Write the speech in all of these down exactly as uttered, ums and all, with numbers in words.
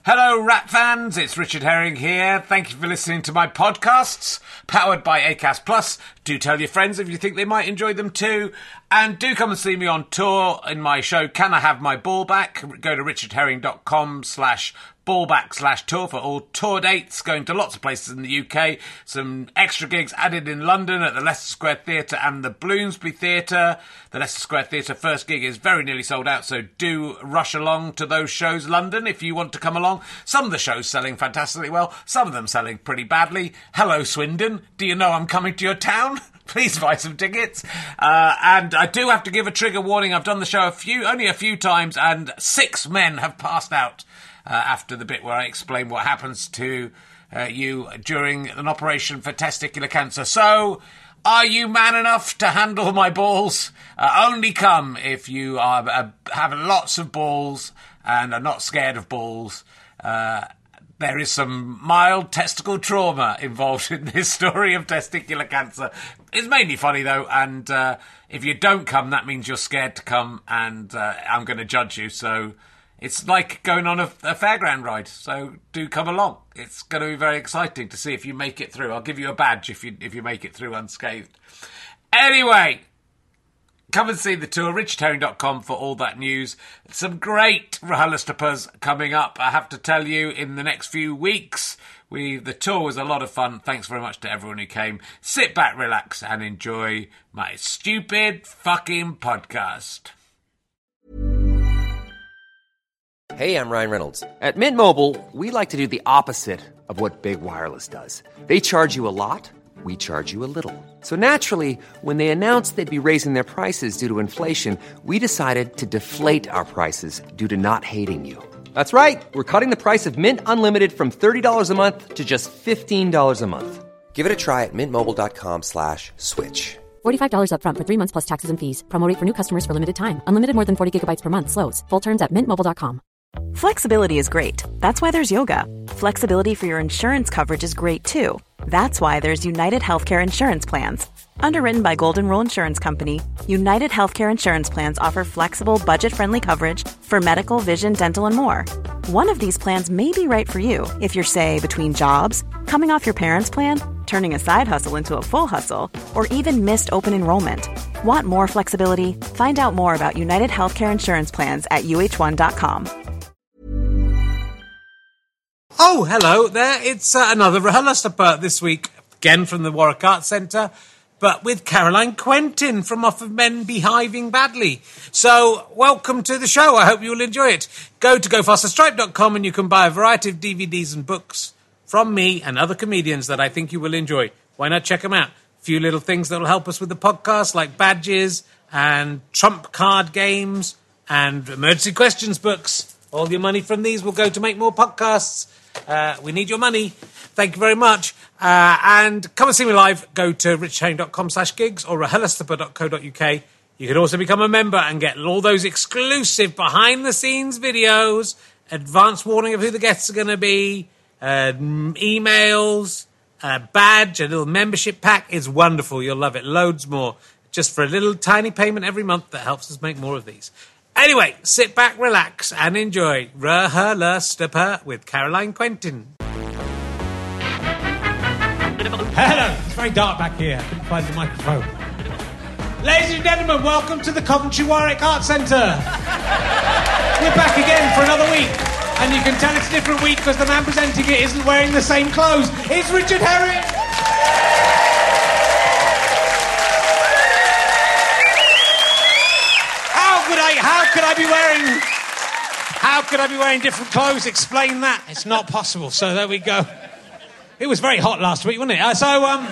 Hello, Rat fans. It's Richard Herring here. Thank you for listening to my podcasts, powered by Acast Plus. Do tell your friends if you think they might enjoy them too. And do come and see me on tour in my show, Can I Have My Ball Back? Go to richardherring.com slash ballback slash tour for all tour dates, going to lots of places in the U K. Some extra gigs added in London at the Leicester Square Theatre and the Bloomsbury Theatre. The Leicester Square Theatre first gig is very nearly sold out, so do rush along to those shows, London, if you want to come along. Some of the shows selling fantastically well, some of them selling pretty badly. Hello, Swindon. Do you know I'm coming to your town? Please buy some tickets. Uh, and I do have to give a trigger warning. I've done the show a few, only a few times, and six men have passed out uh, after the bit where I explain what happens to uh, you during an operation for testicular cancer. So, are you man enough to handle my balls? Uh, only come if you are uh, have lots of balls and are not scared of balls. Uh, There is some mild testicle trauma involved in this story of testicular cancer. It's mainly funny, though, and uh, if you don't come, that means you're scared to come, and uh, I'm going to judge you. So it's like going on a, a fairground ride, so do come along. It's going to be very exciting to see if you make it through. I'll give you a badge if you if you make it through unscathed. Anyway, come and see the tour, richard herring dot com for all that news. Some great RHLSTPs coming up, I have to tell you, in the next few weeks. We The tour was a lot of fun. Thanks very much to everyone who came. Sit back, relax, and enjoy my stupid fucking podcast. Hey, I'm Ryan Reynolds. At Mint Mobile, we like to do the opposite of what Big Wireless does. They charge you a lot. We charge you a little. So naturally, when they announced they'd be raising their prices due to inflation, we decided to deflate our prices due to not hating you. That's right. We're cutting the price of Mint Unlimited from thirty dollars a month to just fifteen dollars a month. Give it a try at mintmobile.com slash switch. forty-five dollars up front for three months plus taxes and fees. Promo rate for new customers for limited time. Unlimited more than forty gigabytes per month slows. Full terms at mint mobile dot com. Flexibility is great. That's why there's yoga. Flexibility for your insurance coverage is great too. That's why there's United Healthcare Insurance Plans. Underwritten by Golden Rule Insurance Company, United Healthcare Insurance Plans offer flexible, budget-friendly coverage for medical, vision, dental, and more. One of these plans may be right for you if you're, say, between jobs, coming off your parents' plan, turning a side hustle into a full hustle, or even missed open enrollment. Want more flexibility? Find out more about United Healthcare Insurance Plans at U H one dot com. Oh, hello there. It's uh, another RHLSTP this week, again from the Warwick Arts Centre, but with Caroline Quentin from Off of Men Behaving Badly. So, welcome to the show. I hope you'll enjoy it. Go to go faster stripe dot com and you can buy a variety of D V Ds and books from me and other comedians that I think you will enjoy. Why not check them out? A few little things that will help us with the podcast, like badges and trump card games and emergency questions books. All your money from these will go to make more podcasts. Uh, we need your money. Thank you very much. Uh, and come and see me live. Go to richardherring.com slash gigs or rhlstp dot co dot uk. You can also become a member and get all those exclusive behind-the-scenes videos, advance warning of who the guests are going to be, uh, emails, a badge, a little membership pack. It's wonderful. You'll love it. Loads more. Just for a little tiny payment every month that helps us make more of these. Anyway, sit back, relax, and enjoy RHLSTP with Caroline Quentin. Hello, it's very dark back here. I couldn't find the microphone. Ladies and gentlemen, welcome to the Coventry Warwick Arts Centre. We're back again for another week, and you can tell it's a different week because the man presenting it isn't wearing the same clothes. It's Richard Herring. How could I be wearing... How could I be wearing different clothes? Explain that. It's not possible. So there we go. It was very hot last week, wasn't it? Uh, so, um...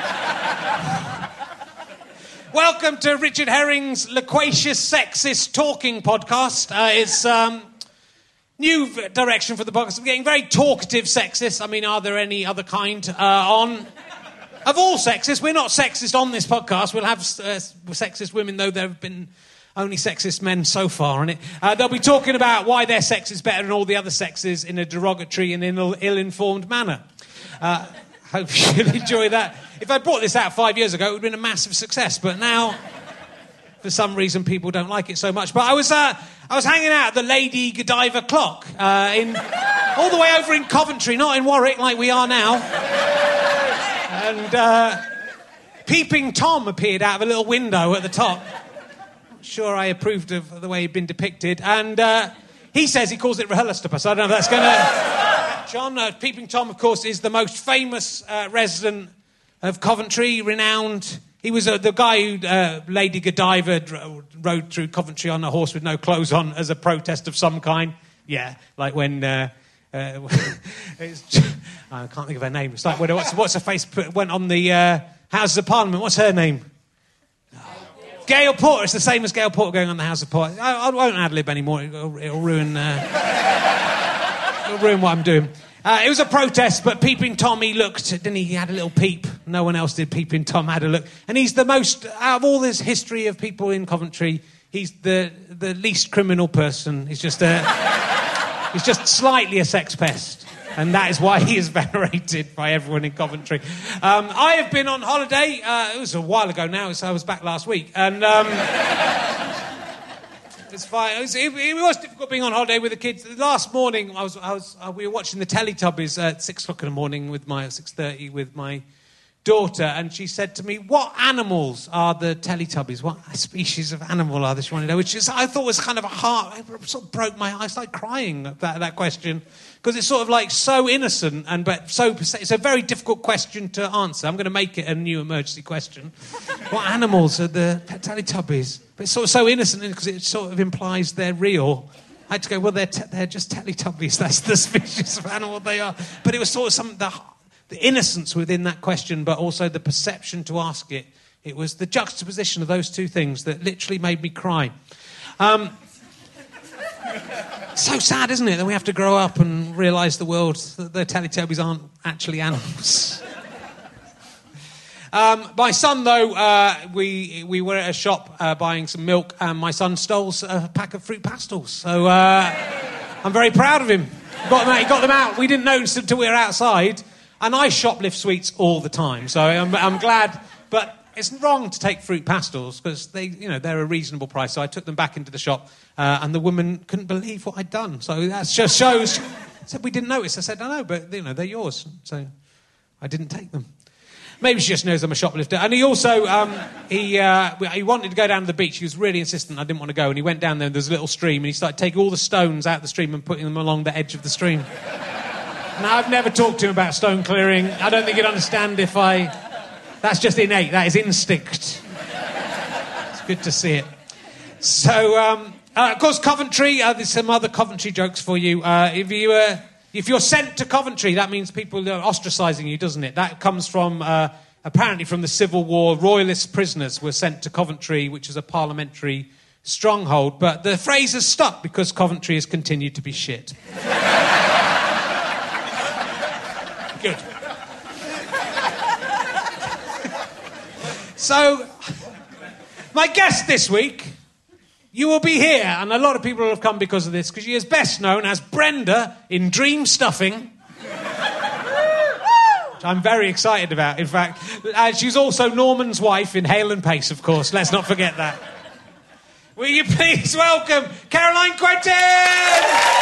welcome to Richard Herring's Loquacious Sexist Talking Podcast. Uh, it's, um... new direction for the podcast. We're getting very talkative sexist. I mean, are there any other kind uh, on... Of all sexist, we're not sexist on this podcast. We'll have uh, sexist women, though there have been... only sexist men so far, innit? Uh, they'll be talking about why their sex is better than all the other sexes in a derogatory and in an ill-informed manner. Uh, hope you'll enjoy that. If I brought this out five years ago, it would have been a massive success. But now, for some reason, people don't like it so much. But I was uh, I was hanging out at the Lady Godiva Clock uh, in all the way over in Coventry, not in Warwick like we are now. And uh, Peeping Tom appeared out of a little window at the top. Not sure I approved of the way he'd been depicted. And uh, he says he calls it RHLSTP, I don't know if that's going to... John, uh, Peeping Tom, of course, is the most famous uh, resident of Coventry, renowned... He was uh, the guy who uh, Lady Godiva dro- rode through Coventry on a horse with no clothes on as a protest of some kind. Yeah, like when... Uh, uh, it's, I can't think of her name. It's like when, what's, what's her face put, went on the uh, Houses of Parliament. What's her name? Gail Porter. It's the same as Gail Porter going on the House of Parliament. I, I won't ad-lib anymore. It'll, it'll ruin... Uh, it'll ruin what I'm doing. Uh, it was a protest, but Peeping Tom, he looked, didn't he? He had a little peep. No one else did. Peeping Tom had a look. And he's the most, out of all this history of people in Coventry, he's the the least criminal person. He's just a, he's just slightly a sex pest. And that is why he is venerated by everyone in Coventry. Um, I have been on holiday. Uh, it was a while ago now, so I was back last week. And... Um, It's fine. It was, it, it was difficult being on holiday with the kids. Last morning, I was, I was, uh, we were watching the Teletubbies at six o'clock in the morning with my six thirty with my daughter, and she said to me, "What animals are the Teletubbies? What species of animal are they?" She wanted to know, which is, I thought was kind of a heart. It sort of broke my heart. I started crying at that, that question because it's sort of like so innocent and but so it's a very difficult question to answer. I'm going to make it a new emergency question. What animals are the Teletubbies? But it's sort of so innocent because it sort of implies they're real. I had to go, well, they're, te- they're just Teletubbies. That's the species of animal they are. But it was sort of some the, the innocence within that question, but also the perception to ask it. It was the juxtaposition of those two things that literally made me cry. Um, so sad, isn't it, that we have to grow up and realise the world, that the Teletubbies aren't actually animals. Um, my son, though, uh, we we were at a shop uh, buying some milk, and my son stole a pack of fruit pastels. So uh, I'm very proud of him. He got them out, he got them out. We didn't notice until we were outside, and I shoplift sweets all the time. So I'm, I'm glad, but it's wrong to take fruit pastels because they, you know, they're a reasonable price. So I took them back into the shop, uh, and the woman couldn't believe what I'd done. So that just shows. Said we didn't notice. I said, I know, but you know, they're yours. So I didn't take them. Maybe she just knows I'm a shoplifter. And he also, um, he uh, he wanted to go down to the beach. He was really insistent I didn't want to go. And he went down there and there's a little stream. And he started taking all the stones out of the stream and putting them along the edge of the stream. Now, I've never talked to him about stone clearing. I don't think he'd understand if I... That's just innate. That is instinct. It's good to see it. So, um, uh, of course, Coventry. Uh, there's some other Coventry jokes for you. Uh, if you... Uh, If you're sent to Coventry, that means people are ostracising you, doesn't it? That comes from, uh, apparently from the Civil War. Royalist prisoners were sent to Coventry, which is a parliamentary stronghold. But the phrase has stuck because Coventry has continued to be shit. Good. So, my guest this week... You will be here, and a lot of people will have come because of this, because she is best known as Brenda in Dream Stuffing. Which I'm very excited about, in fact. Uh, she's also Norman's wife in Hale and Pace, of course. Let's not forget that. Will you please welcome Caroline Quentin?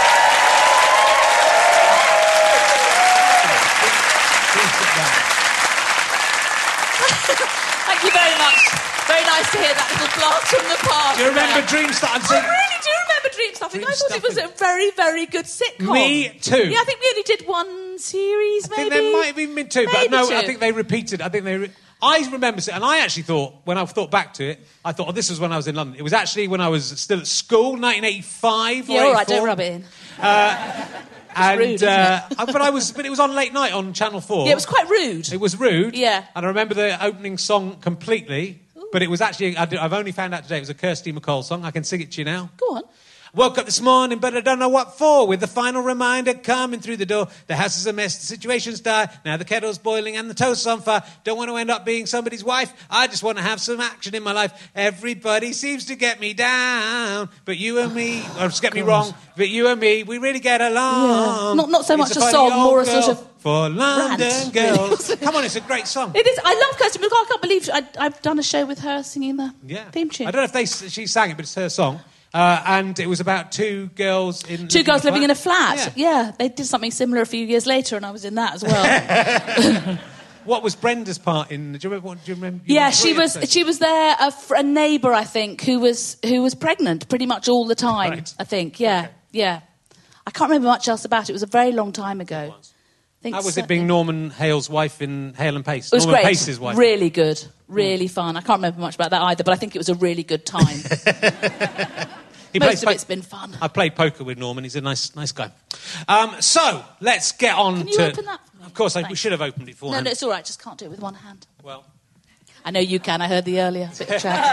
Thank you very much. Very nice to hear that little blast from the past. Do you remember there. Dream Stuffing? I really do remember Dream Stuffing. Dream I thought Stuffing. it was a very, very good sitcom. Me too. Yeah, I think we only did one series, I maybe. think there might have even been two, but Maybe no, two. I think they repeated. I think they... Re- I remember... And I actually thought, when I thought back to it, I thought, oh, this was when I was in London. It was actually when I was still at school, nineteen eighty-five or Yeah, all right, eighty-four. don't rub it in. Uh, and, rude, isn't uh, it? but I was... But it was on late night on Channel four. Yeah, it was quite rude. It was rude. Yeah. And I remember the opening song completely. But it was actually, I did, I've only found out today, it was a Kirsty MacColl song. I can sing it to you now. Go on. Woke up this morning, but I don't know what for. With the final reminder coming through the door. The house is a mess, the situation's dire. Now the kettle's boiling and the toast's on fire. Don't want to end up being somebody's wife. I just want to have some action in my life. Everybody seems to get me down. But you and me, or just get me wrong, but you and me, we really get along. Yeah. Not- not so It's much a funny song, old more a girl sort of for London rant, girls. really. Come on, it's a great song. It is. I love Kirsty MacColl. I can't believe I, I've done a show with her singing the Yeah. theme tune. I don't know if they she sang it, but it's her song. Uh, and it was about two girls in... Two girls living in a flat. Yeah. yeah, they did something similar a few years later, and I was in that as well. What was Brenda's part in... Do you remember? What, do you remember you yeah, remember she was episodes? she was there, a, fr- a neighbour, I think, who was who was pregnant pretty much all the time, Right. I think. Yeah, Okay. yeah. I can't remember much else about it. It was a very long time ago. I think How was so- it being Norman Hale's wife in Hale and Pace? It was Norman great. Pace's wife. Really good. Really fun. I can't remember much about that either, but I think it was a really good time. He Most plays of po- it's been fun. I played poker with Norman. He's a nice, nice guy. Um, so let's get on Can you to. open that for me? Of course, I, we Thanks. should have opened it No, beforehand. no, it's all right. Just can't do it with one hand. Well, I know you can. I heard the earlier bit of chat.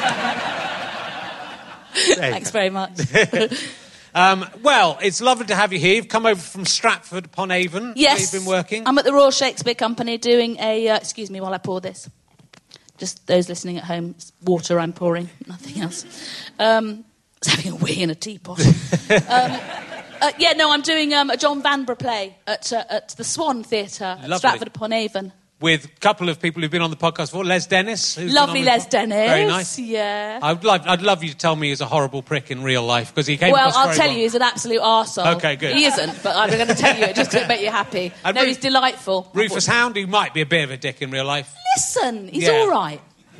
Thanks very much. um, well, it's lovely to have you here. You've come over from Stratford upon Avon. Yes. Where you've been working. I'm at the Royal Shakespeare Company doing a... Uh, excuse me while I pour this. Just those listening at home, it's water I'm pouring, nothing else. Um, I was having a wee in a teapot. um, uh, yeah, no, I'm doing um, a John Vanbrugh play at, uh, at the Swan Theatre at Lovely. Stratford upon Avon. With a couple of people who've been on the podcast before. Les Dennis. who's been Lovely on the Les po- Dennis. Very nice. Yeah. I'd love, I'd love you to tell me he's a horrible prick in real life, because he came Well, across I'll very tell well. you, he's an absolute arsehole. Okay, good. He isn't, but I'm going to tell you it just to make you happy. And no, Ru- he's delightful. Rufus Hound, who might be a bit of a dick in real life. Listen, he's Yeah. all right.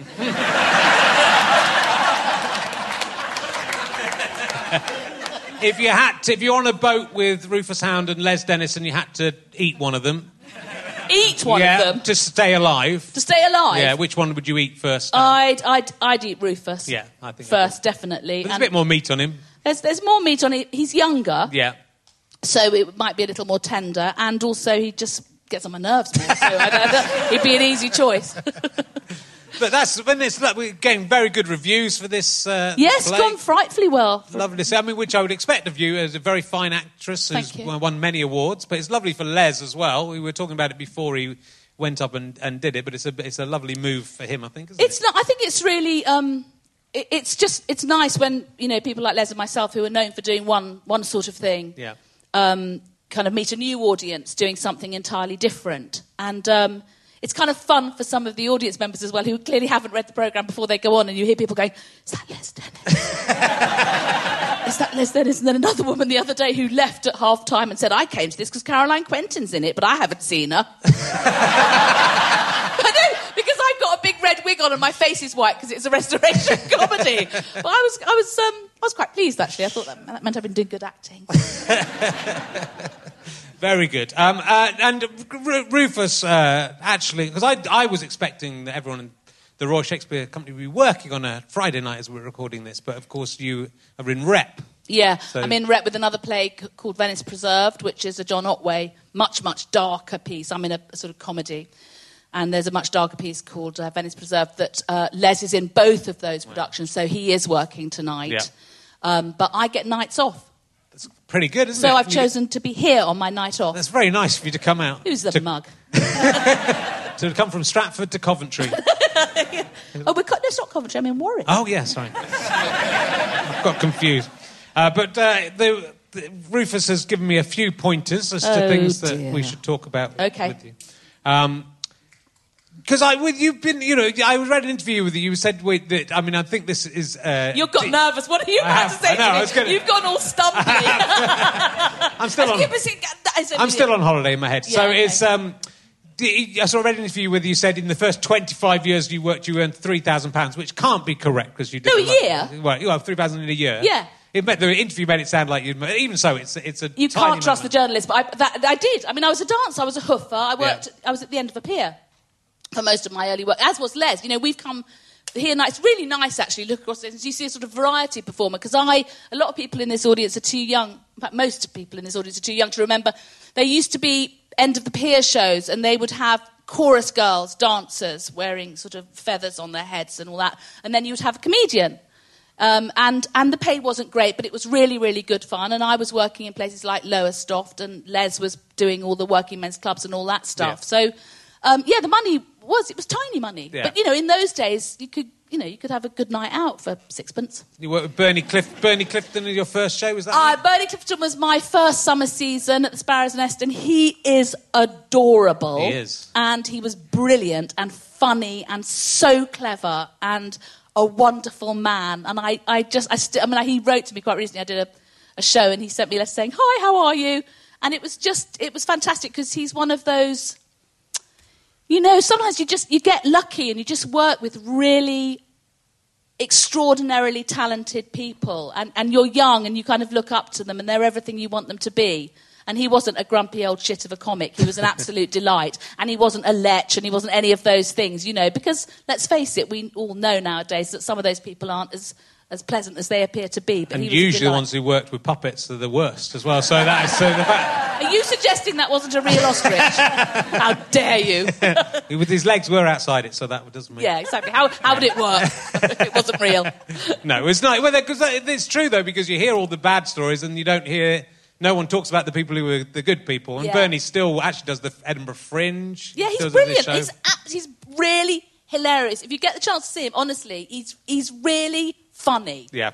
If you had to, if you're on a boat with Rufus Hound and Les Dennis and you had to eat one of them, Eat one yeah, of them to stay alive. to stay alive. Yeah, which one would you eat first? I'd, I'd, I'd eat Rufus. Yeah, I think I first, definitely. There's a And bit more meat on him. There's, there's more meat on it. He's younger, Yeah. so it might be a little more tender, and also he just gets on my nerves more. So I don't, I don't- he'd be an easy choice. But that's when it's like, we're getting very good reviews for this. Uh, yes, play. gone frightfully well. Lovely to see. I mean, which I would expect of you as a very fine actress who's Thank you. won won many awards. But it's lovely for Les as well. We were talking about it before he went up and, and did it. But it's a it's a lovely move for him, I think. Isn't It's it? not. I think it's really. Um, it, it's just. It's nice when you know people like Les and myself, who are known for doing one one sort of thing, Yeah. um, kind of meet a new audience doing something entirely different, and um, it's kind of fun for some of the audience members as well, who clearly haven't read the programme before they go on, and you hear people going, "Is that Les Dennis? Is that Les Dennis?" And then another woman the other day who left at half time and said, "I came to this because Caroline Quentin's in it, but I haven't seen her." I know, because I've got a big red wig on and my face is white because it's a restoration comedy. But I was, I was, um, I was quite pleased actually. I thought that, that meant I've been doing good acting. Very good. Um, uh, and R- Rufus, uh, actually, because I, I was expecting that everyone in the Royal Shakespeare Company would be working on a Friday night as we're recording this, but of course you are in rep. Yeah, So- I'm in rep with another play c- called Venice Preserved, which is a John Otway, much, much darker piece. I'm in a, a sort of comedy. And there's a much darker piece called uh, Venice Preserved that uh, Les is in both of those productions, so he is working tonight. Yeah. Um, but I get nights off. That's pretty good, isn't So it? I've You get- chosen to be here on my night off. That's very nice of you to come out. Who's the to, mug? to come from Stratford to Coventry. Oh, we're co- no, it's not Coventry, I'm in Warwick. Oh, yeah, sorry. I've got confused. Uh, but uh, the, the, Rufus has given me a few pointers as to Oh, things that dear. we should talk about Okay. with you. Um, Because I, with you've been, you know, I read an interview with you. You said, "Wait, that, I mean, I think this is." Uh, You've got deep- nervous. What are you I about have- to say I know, to I me? was gonna- You've gone all stumpy. I'm still on. I'm still on holiday in my head. Yeah, so okay. it's. Um, the- I saw a read an interview with you. Said in the first twenty-five years you worked, you earned three thousand pounds, which can't be correct because you did No, a a lot- year. Well, you have three thousand in a year. Yeah. It made, the interview made it sound like you. Even so, it's it's a. You tiny can't trust the amount. journalist, but I, that, I did. I mean, I was a dancer. I was a hoofer. I worked. Yeah. I was at the end of a pier for most of my early work, as was Les. You know, we've come here now. It's really nice, actually, look across this. You see a sort of variety performer, because I, a lot of people in this audience are too young, in fact, most people in this audience are too young to remember. There used to be end of the pier shows, and they would have chorus girls, dancers, wearing sort of feathers on their heads and all that, and then you would have a comedian. Um, and, and the pay wasn't great, but it was really, really good fun. And I was working in places like Lowestoft, and Les was doing all the working men's clubs and all that stuff. Yeah. So, um, yeah, the money was, it was tiny money. Yeah. But, you know, in those days, you could, you know, you could have a good night out for sixpence. You worked with Bernie Cliff, Bernie Clifton in your first show, was that? Uh, right? Bernie Clifton was my first summer season at the Sparrows Nest, and he is adorable. He is. And he was brilliant and funny and so clever and a wonderful man. And I, I just, I, st- I mean, he wrote to me quite recently. I did a, a show and he sent me a letter saying, hi, how are you? And it was just, it was fantastic because he's one of those, you know, sometimes you just, you get lucky and you just work with really extraordinarily talented people. And, and you're young and you kind of look up to them and they're everything you want them to be. And he wasn't a grumpy old shit of a comic. He was an absolute delight. And he wasn't a lech and he wasn't any of those things, you know, because let's face it, we all know nowadays that some of those people aren't as, as pleasant as they appear to be. But and he was usually the ones who worked with puppets are the worst as well. So that is so the fact. Are you suggesting that wasn't a real ostrich? How dare you? With his legs were outside it, so that doesn't mean... Yeah, exactly. How, how would it work if it wasn't real? No, it's not. Well, because it's true, though, because you hear all the bad stories and you don't hear... No one talks about the people who are the good people. And yeah. Bernie still actually does the Edinburgh Fringe. Yeah, he's still brilliant. Does his He's, ab- he's really hilarious. If you get the chance to see him, honestly, he's he's really funny. Yeah.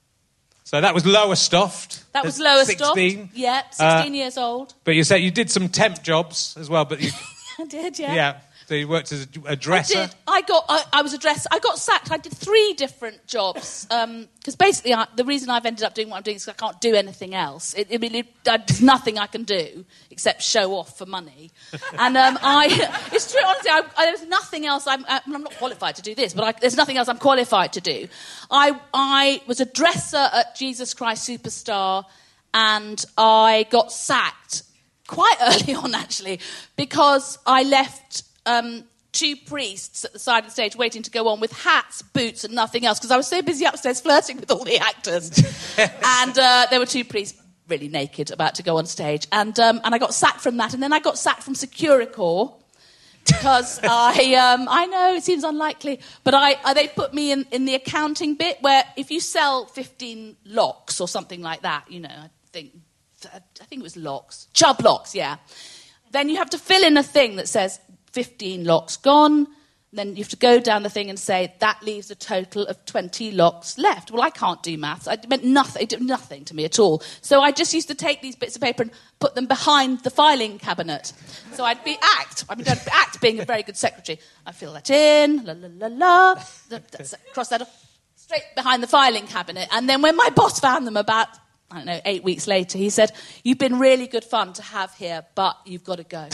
So that was Lowestoft. That was Lowestoft. sixteen. Yeah, sixteen uh, years old. But you said you did some temp jobs as well. But you, I did, yeah. Yeah. So you worked as a, a dresser. I did. I got. I, I was a dresser. I got sacked. I did three different jobs because um, basically I, the reason I've ended up doing what I'm doing is I can't do anything else. It, it, it, there's nothing I can do except show off for money. And um, I, it's true. Honestly, I, I, there's nothing else. I'm, I'm not qualified to do this, but I, there's nothing else I'm qualified to do. I, I was a dresser at Jesus Christ Superstar, and I got sacked quite early on actually because I left. Um, two priests at the side of the stage waiting to go on with hats, boots and nothing else because I was so busy upstairs flirting with all the actors. And uh, there were two priests really naked about to go on stage. And um, and I got sacked from that. And then I got sacked from Securicor because I um, I know it seems unlikely, but I, I they put me in, in the accounting bit where if you sell fifteen locks or something like that, you know, I think I think it was locks, Chubb locks, yeah. Then you have to fill in a thing that says fifteen locks gone, then you have to go down the thing and say, that leaves a total of twenty locks left. Well, I can't do maths. It meant nothing, it did nothing to me at all. So I just used to take these bits of paper and put them behind the filing cabinet. So I'd be act. I mean, I'd act being a very good secretary. I'd fill that in, la la la la, cross that off, straight behind the filing cabinet. And then when my boss found them about... I don't know, eight weeks later, he said, you've been really good fun to have here, but you've got to go.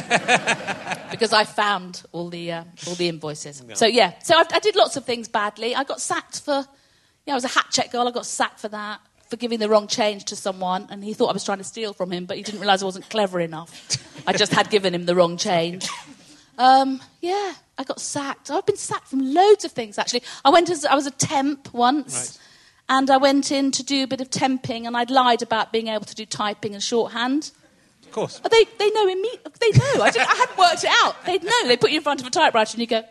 Because I found all the uh, all the invoices. No. So, yeah. So I, I did lots of things badly. I got sacked for... Yeah, I was a hat check girl. I got sacked for that, for giving the wrong change to someone. And he thought I was trying to steal from him, but he didn't realise I wasn't clever enough. I just had given him the wrong change. Um, yeah, I got sacked. I've been sacked from loads of things, actually. I went as... I was a temp once. Right. And I went in to do a bit of temping, and I'd lied about being able to do typing and shorthand. Of course. They they know in me. They know. I, didn't, I hadn't worked it out. They'd know. They put you in front of a typewriter and you go...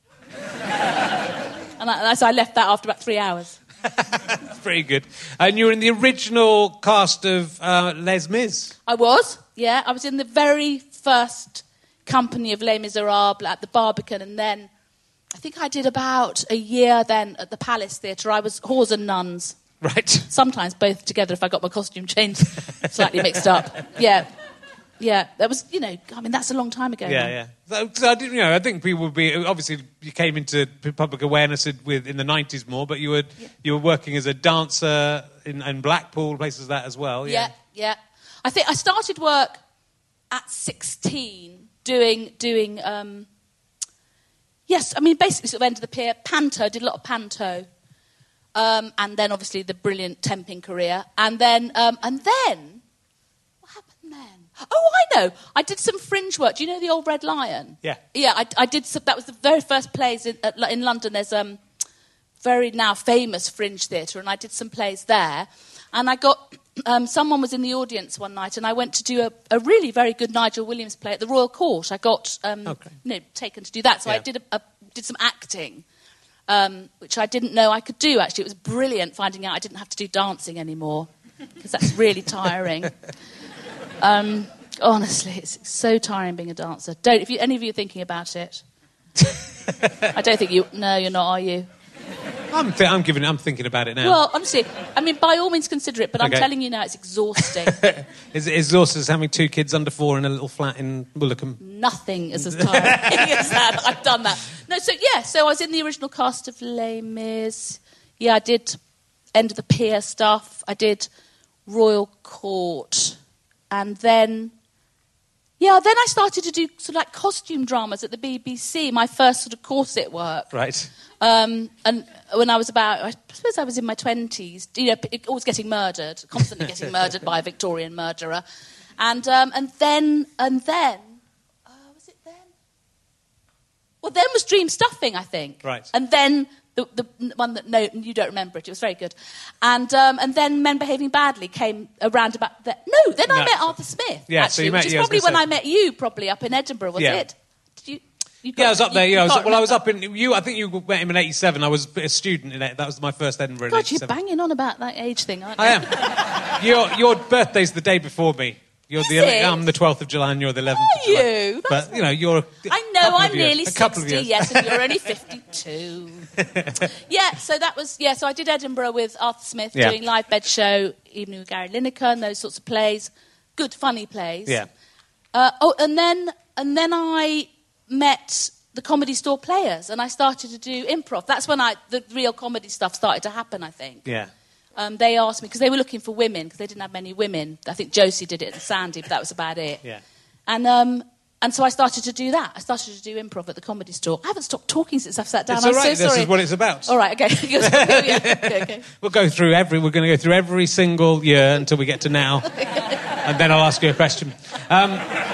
and, I, and so I left that after about three hours. Very good. And you were in the original cast of uh, Les Mis. I was, yeah. I was in the very first company of Les Miserables at the Barbican, and then... I think I did about a year then at the Palace Theatre. I was Whores and Nuns. Right. Sometimes both together if I got my costume changed slightly mixed up. Yeah. Yeah. That was, you know, I mean, that's a long time ago. Yeah, now. yeah. So, so I didn't, you know, I think people would be, obviously you came into public awareness with in the nineties more, but you were yeah. you were working as a dancer in, in Blackpool, places like that as well. Yeah. yeah, yeah. I think I started work at sixteen doing, doing, um, yes, I mean, basically sort of end of the pier, panto, did a lot of panto. Um, and then, obviously, the brilliant temping career. And then, um, and then, what happened then? Oh, I know. I did some fringe work. Do you know the Old Red Lion? Yeah. Yeah, I, I did some, that was the very first plays in, at, in London. There's a um, very now famous fringe theatre, and I did some plays there. And I got... Um, someone was in the audience one night, and I went to do a, a really very good Nigel Williams play at the Royal Court. I got um, okay. you know, taken to do that, so yeah. I did a, a, did some acting, um, which I didn't know I could do. Actually, it was brilliant finding out I didn't have to do dancing anymore because that's really tiring. um, honestly, it's so tiring being a dancer. Don't if you, any of you are thinking about it. I don't think you. No, you're not, are you? I'm, th- I'm giving. I'm thinking about it now. Well, honestly, I mean, by all means consider it, but I'm Okay. telling you now, it's exhausting. Is it exhausting as having two kids under four in a little flat in Woolacombe? Nothing is as tiring as that. I've done that. No, so yeah, so I was in the original cast of Les Mis. Yeah, I did End of the Pier stuff. I did Royal Court, and then. Yeah, then I started to do sort of like costume dramas at the B B C, my first sort of corset work. Right. Um, and when I was about, I suppose I was in my twenties, you know, always getting murdered, constantly getting murdered by a Victorian murderer. And um, and then, and then, uh, was it then? Well, then was Dream Stuffing, I think. Right. And then the, the one that, no, you don't remember it, it was very good. And um, and then Men Behaving Badly came around about that. No, then I No. met Arthur Smith, Yeah, so actually, you met- which is yeah, I was probably when gonna I say. met you, probably up in Edinburgh, was Yeah. it? Did you? you Yeah, I was up there. you- Yeah, I you was, can't well, I was remember. up in you. I think you met him in eighty-seven. I was a student in it. That was my first Edinburgh. in God, you're eighty-seven. banging on about that age thing, aren't you? I am. your your birthday's the day before me. You're Is the it? I'm the twelfth of July, and you're the eleventh. Are of July. you? That's But you know, you're. a I know, couple of I'm years- nearly a couple sixty, of years. yes, and you're only fifty-two. Yeah, so that was, yeah, so I did Edinburgh with Arthur Smith, Yeah. doing live bed show, Evening with Gary Lineker, and those sorts of plays. Good, funny plays. Yeah. Uh, oh, and then, and then I met the Comedy Store Players, and I started to do improv. That's when I, the real comedy stuff started to happen, I think. Yeah. Um, they asked me, because they were looking for women, because they didn't have many women. I think Josie did it and Sandy, but that was about it. Yeah. And um, and so I started to do that. I started to do improv at the Comedy Store. I haven't stopped talking since I've sat down. It's I'm all right. so This sorry. is what it's about. All right, okay. yeah, okay, okay. We'll go through every. We're going to go through every single year until we get to now, and then I'll ask you a question. Um,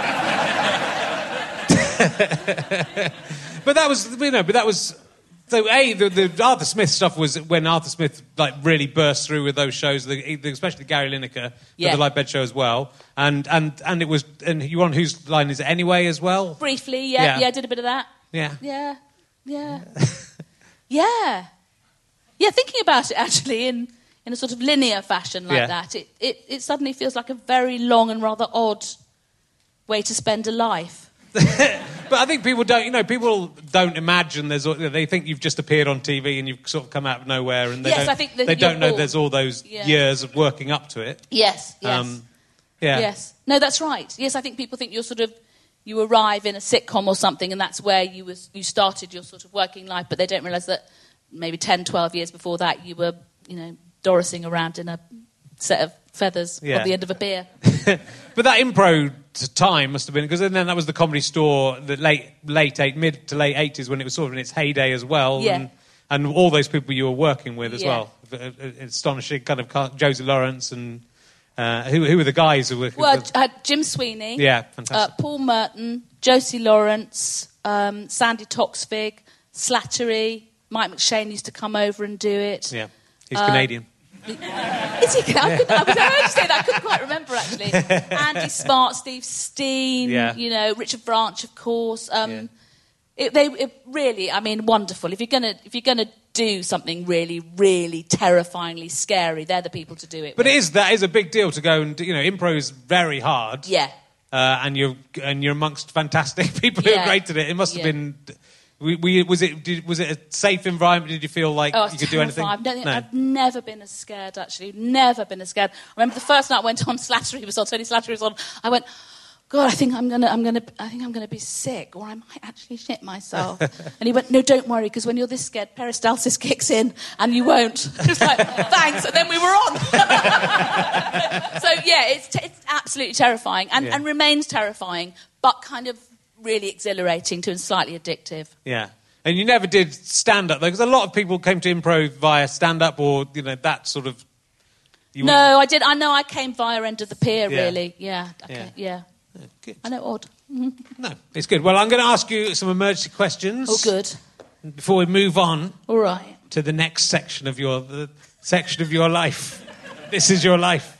but that was, you know, but that was. So, a the, the Arthur Smith stuff was when Arthur Smith like really burst through with those shows, the, the, especially Gary Lineker, Yeah. for the live bed show as well, and and and it was, and you on Whose Line Is It Anyway as well? Briefly, yeah, Yeah. yeah, I did a bit of that. Yeah. Yeah, yeah. yeah. Yeah, thinking about it actually in, in a sort of linear fashion like Yeah. that, it, it, it suddenly feels like a very long and rather odd way to spend a life. But I think people don't, you know, people don't imagine there's, they think you've just appeared on T V and you've sort of come out of nowhere, and they Yes, don't, I think that they don't you're know all- there's all those Yeah. years of working up to it. Yes, yes. Um, yeah. Yes. No, that's right. Yes, I think people think you're sort of, you arrive in a sitcom or something and that's where you was you started your sort of working life, but they don't realise that maybe ten, twelve years before that you were, you know, Dorising around in a set of feathers Yeah. at the end of a pier. But that impro t- time must have been, because then that was the Comedy Store, the late, late eight, mid to late eighties, when it was sort of in its heyday as well. Yeah. And, and all those people you were working with as Yeah. well. Uh, uh, Astonishing kind of car- Josie Lawrence and uh, who, who were the guys who were... Well, I had Jim Sweeney, Yeah, uh, fantastic. Paul Merton, Josie Lawrence, um, Sandy Toxvig, Slattery, Mike McShane used to come over and do it. yeah, he's uh, Canadian. Is he? I, could, I was I heard you say that. I couldn't quite remember actually. Andy Smart, Steve Steen, Yeah. you know, Richard Branch, of course. Um, Yeah. it, they it really, I mean, wonderful. If you're gonna if you're gonna do something really, really terrifyingly scary, they're the people to do it. But with. it is, that is a big deal to go and, do- you know, impro is very hard. Yeah. Uh, and you're and you're amongst fantastic people who Yeah. are great at it. It must have Yeah. been. We, we, was it did, was it a safe environment? Did you feel like Oh, I you was could do anything? terrified. I don't think, No. I've never been as scared, actually. Never been as scared. I remember the first night I went on Slattery was on, Tony Slattery was on. I went, God, I think I'm gonna, I'm gonna, I think I'm gonna be sick, or I might actually shit myself. And he went, No, don't worry, because when you're this scared, peristalsis kicks in, and you won't. It was like, thanks, and then we were on. So yeah, it's t- it's absolutely terrifying, and, Yeah. and remains terrifying, but kind of really exhilarating too, and slightly addictive. Yeah. And you never did stand up though, because a lot of people came to improv via stand up or you know that sort of. You No, I did. I know I came via End of the Pier, Yeah. really. Yeah, okay, yeah. wouldn't- Good. I know, odd. No, it's good. Well, I'm going to ask you some emergency questions. Oh, good. Before we move on All right. to the next section of your the section of your life. This is your life.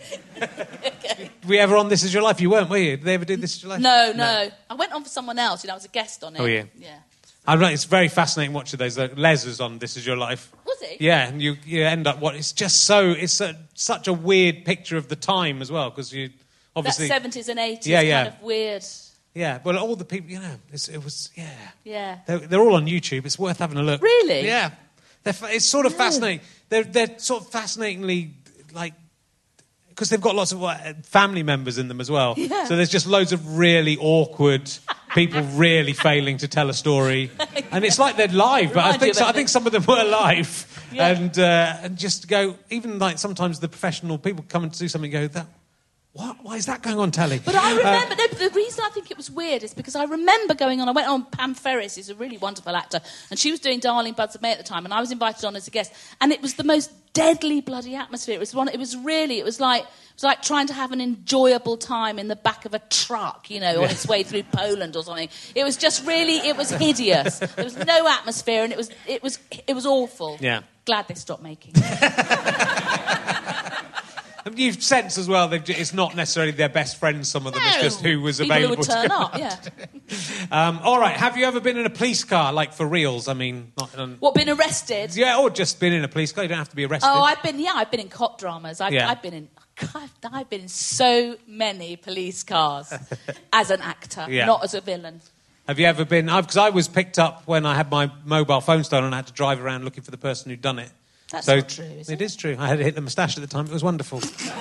Okay. Were we ever on This Is Your Life? You weren't, were you? Did they ever do This Is Your Life? No, no, I went on for someone else. You know, I was a guest on it. Oh, yeah. Yeah. I'm right, it's very fascinating watching those. Like, Les was on This Is Your Life. Was he? Yeah, and you, you end up what? It's just so it's a, such a weird picture of the time as well because you That obviously seventies and eighties Yeah, yeah. kind of weird. yeah. Well, all the people you know, it's, it was yeah. Yeah. They're, they're all on YouTube. It's worth having a look. Really? Yeah. They're fa- it's sort of fascinating. They're they're sort of fascinatingly like. Because they've got lots of what, family members in them as well. Yeah. So there's just loads of really awkward people really failing to tell a story. And it's like they're live, but I Remind you think of so, I anything. think some of them were live. Yeah. And uh, and just go, even like sometimes the professional people come and do something and go, that, what? Why is that going on telly? But I remember, no, the reason I think it was weird is because I remember going on, I went on, Pam Ferris is a really wonderful actor, and she was doing Darling Buds of May at the time, and I was invited on as a guest, and it was the most deadly bloody atmosphere. It was one, it was really, it was like, it was like trying to have an enjoyable time in the back of a truck, you know, on its way through Poland or something. It was just really, it was hideous. There was no atmosphere, and it was, it was, it was awful. Yeah. Glad they stopped making it. You sense as well that it's not necessarily their best friends, some of them. It's No. just who was People available who would to turn go up, on. yeah. Um, all right, have you ever been in a police car, like for reals? I mean, not... Um, What, been arrested? yeah, or just been in a police car. You don't have to be arrested. Oh, I've been, yeah, I've been in cop dramas. I've, Yeah. I've been in, I've, I've been in so many police cars as an actor, Yeah. not as a villain. Have you ever been... Because I was picked up when I had my mobile phone stolen and I had to drive around looking for the person who'd done it. That's so not true, is it? It is true. I had to hit the moustache at the time. It was wonderful.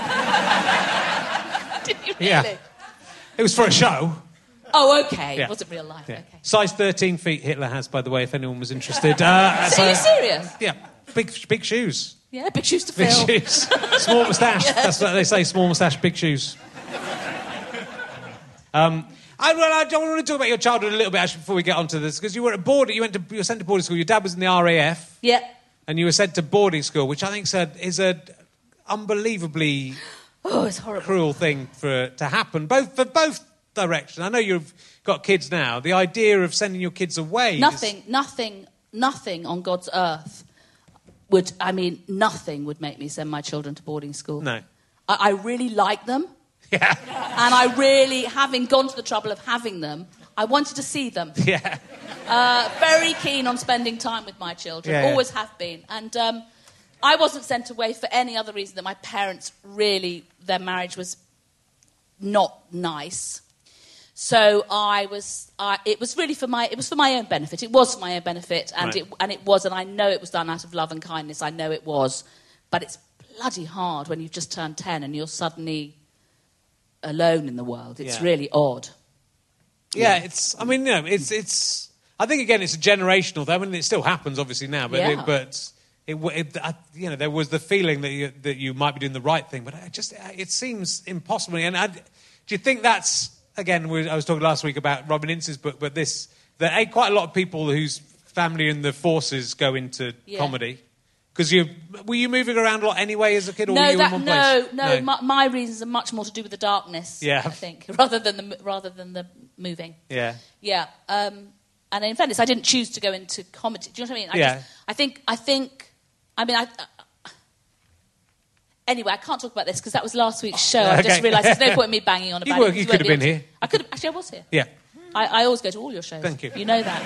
Did you really? Yeah. It was for a show. Oh, okay. Yeah. It wasn't real life. Yeah. Okay. Size thirteen feet Hitler has, by the way, if anyone was interested. Uh, So, are you serious? Yeah. Big, big shoes. Yeah, big shoes to Big fill. shoes. Small moustache. That's what they say, small moustache, big shoes. Um, I, well, I don't want to talk about your childhood a little bit, actually, before we get onto this, because you were at boarding, you went to, you were sent to boarding school. Your dad was in the R A F, Yeah. and you were sent to boarding school, which I think is a, is a unbelievably Oh, it's horrible. cruel thing for to happen, both for both directions. I know you've got kids now. The idea of sending your kids away, is- Nothing, nothing, nothing on God's earth would, I mean, nothing would make me send my children to boarding school. No. I, I really like them. Yeah. And I really, having gone to the trouble of having them, I wanted to see them. Yeah. Uh, very keen on spending time with my children, Yeah, yeah. always have been. And um, I wasn't sent away for any other reason than my parents really, their marriage was not nice. So I was, I, it was really for my, it was for my own benefit. It was for my own benefit, and Right. it and it was, and I know it was done out of love and kindness. I know it was, but it's bloody hard when you've just turned ten and you're suddenly alone in the world. It's Yeah. really odd. Yeah, it's. I mean, you know, it's. It's. I think again, it's a generational thing. I mean, it still happens, obviously now, but Yeah. it, but it, it I, you know, there was the feeling that you, that you might be doing the right thing, but it just it seems impossible. And I, do you think that's again? We, I was talking last week about Robin Ince's book, but this there are quite a lot of people whose family in the forces go into Yeah. comedy. Because you were you moving around a lot anyway as a kid, or were No, you that, in one no, place? no, My, my reasons are much more to do with the darkness. Yeah. I think rather than the rather than the moving. Yeah. Yeah, um, and in fairness, I didn't choose to go into comedy. Do you know what I mean? I Yeah. Just, I think. I think. I mean, I. Uh, anyway, I can't talk about this because that was last week's show. I Okay. just realised there's no point in me banging on You about were- it. 'cause you won't could have be been able to- here. I could. Actually, I was here. Yeah. I, I always go to all your shows. Thank you. You know that.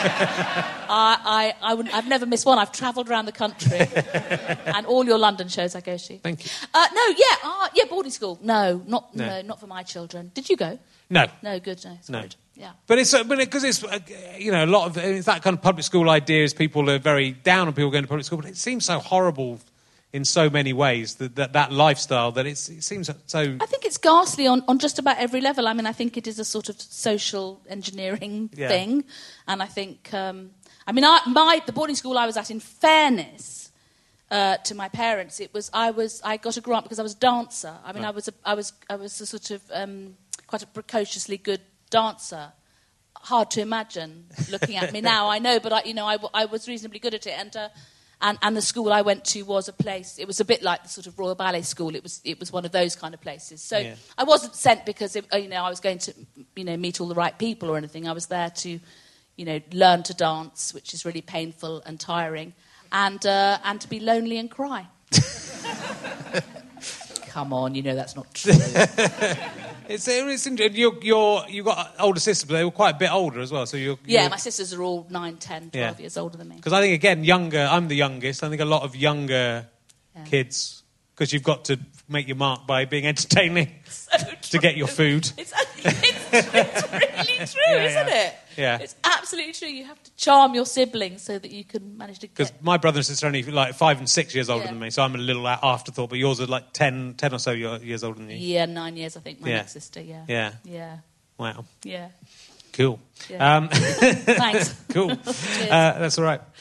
I, I, I wouldn't, I've never missed one. I've travelled around the country, and all your London shows I go to. Thank you. Uh, no, yeah, uh, yeah, boarding school. No, not No. no. not for my children. Did you go? No. No, good. No, it's No. good. Yeah. But it's because it's uh, you know a lot of it's that kind of public school idea is people are very down on people going to public school, but it seems so horrible in so many ways that that, that lifestyle that it's, it seems so. I think it's ghastly on, on just about every level. I mean, I think it is a sort of social engineering Yeah. thing, and I think, um, I mean, I, my the boarding school I was at, in fairness uh, to my parents, it was I was I got a grant because I was a dancer. I mean, Right. I was a, I was I was a sort of um, quite a precociously good dancer. Hard to imagine looking at me now. I know, but I, you know, I, w- I was reasonably good at it, and. Uh, And, and the school I went to was a place. It was a bit like the sort of Royal Ballet School. It was it was one of those kind of places. So Yeah. I wasn't sent because it, you know I was going to you know meet all the right people or anything. I was there to you know learn to dance, which is really painful and tiring, and uh, and to be lonely and cry. Come on, you know that's not true. It's, it's interesting. You're, you're, you've got older sisters, but they were quite a bit older as well. So you're, Yeah, you're, my sisters are all nine, ten, twelve Yeah. years older than me. Because I think, again, younger, I'm the youngest. I think a lot of younger Yeah. kids, because you've got to make your mark by being entertaining So to get your true. food. It's, it's, it's really true, Yeah, isn't yeah. it? Yeah. It's absolutely true. You have to charm your siblings so that you can manage to get... Because my brother and sister are only like five and six years older Yeah. than me, so I'm a little afterthought, but yours are like ten, ten or so years older than you. Yeah, nine years, I think, my Yeah. next sister, yeah. Yeah. Yeah, Wow. yeah. Cool. Yeah. Um, Thanks. cool. Uh, that's all right.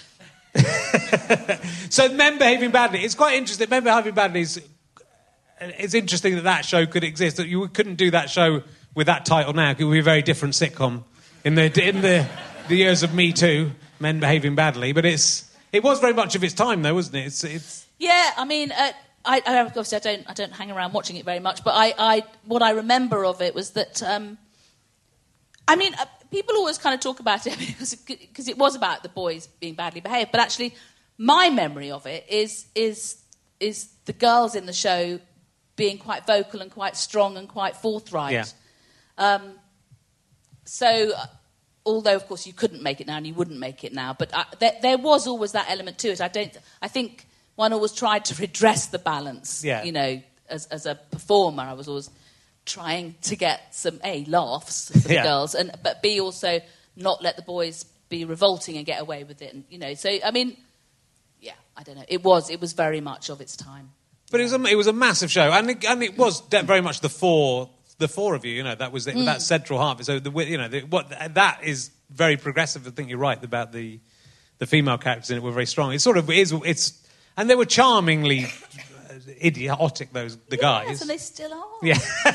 So Men Behaving Badly. It's quite interesting. Men Behaving Badly is... It's interesting that that show could exist. That you couldn't do that show with that title now. It would be a very different sitcom in the in the, the years of Me Too, Men Behaving Badly. But it's it was very much of its time, though, wasn't it? It's it's Yeah, I mean, uh, I, I obviously I don't I don't hang around watching it very much, but I, I what I remember of it was that um, I mean, uh, people always kind of talk about it because because it was about the boys being badly behaved, but actually, my memory of it is is is the girls in the show being quite vocal and quite strong and quite forthright. Yeah. Um, so, uh, although of course you couldn't make it now and you wouldn't make it now, but uh, there, there was always that element to it. I don't. I think one always tried to redress the balance. Yeah. You know, as as a performer, I was always trying to get some a laughs for the Yeah. girls, and but b also not let the boys be revolting and get away with it. And you know, so I mean, yeah, I don't know. It was it was very much of its time. But it was a, it was a massive show, and it, and it was de- very much the four the four of you. You know, that was the, Mm. that central heart. So the you know the, what that is very progressive. I think you're right about the the female characters in it were very strong. It sort of is. It's and they were charmingly idiotic. Those the guys. Yes, and they still are. Yeah.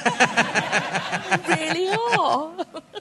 They really are.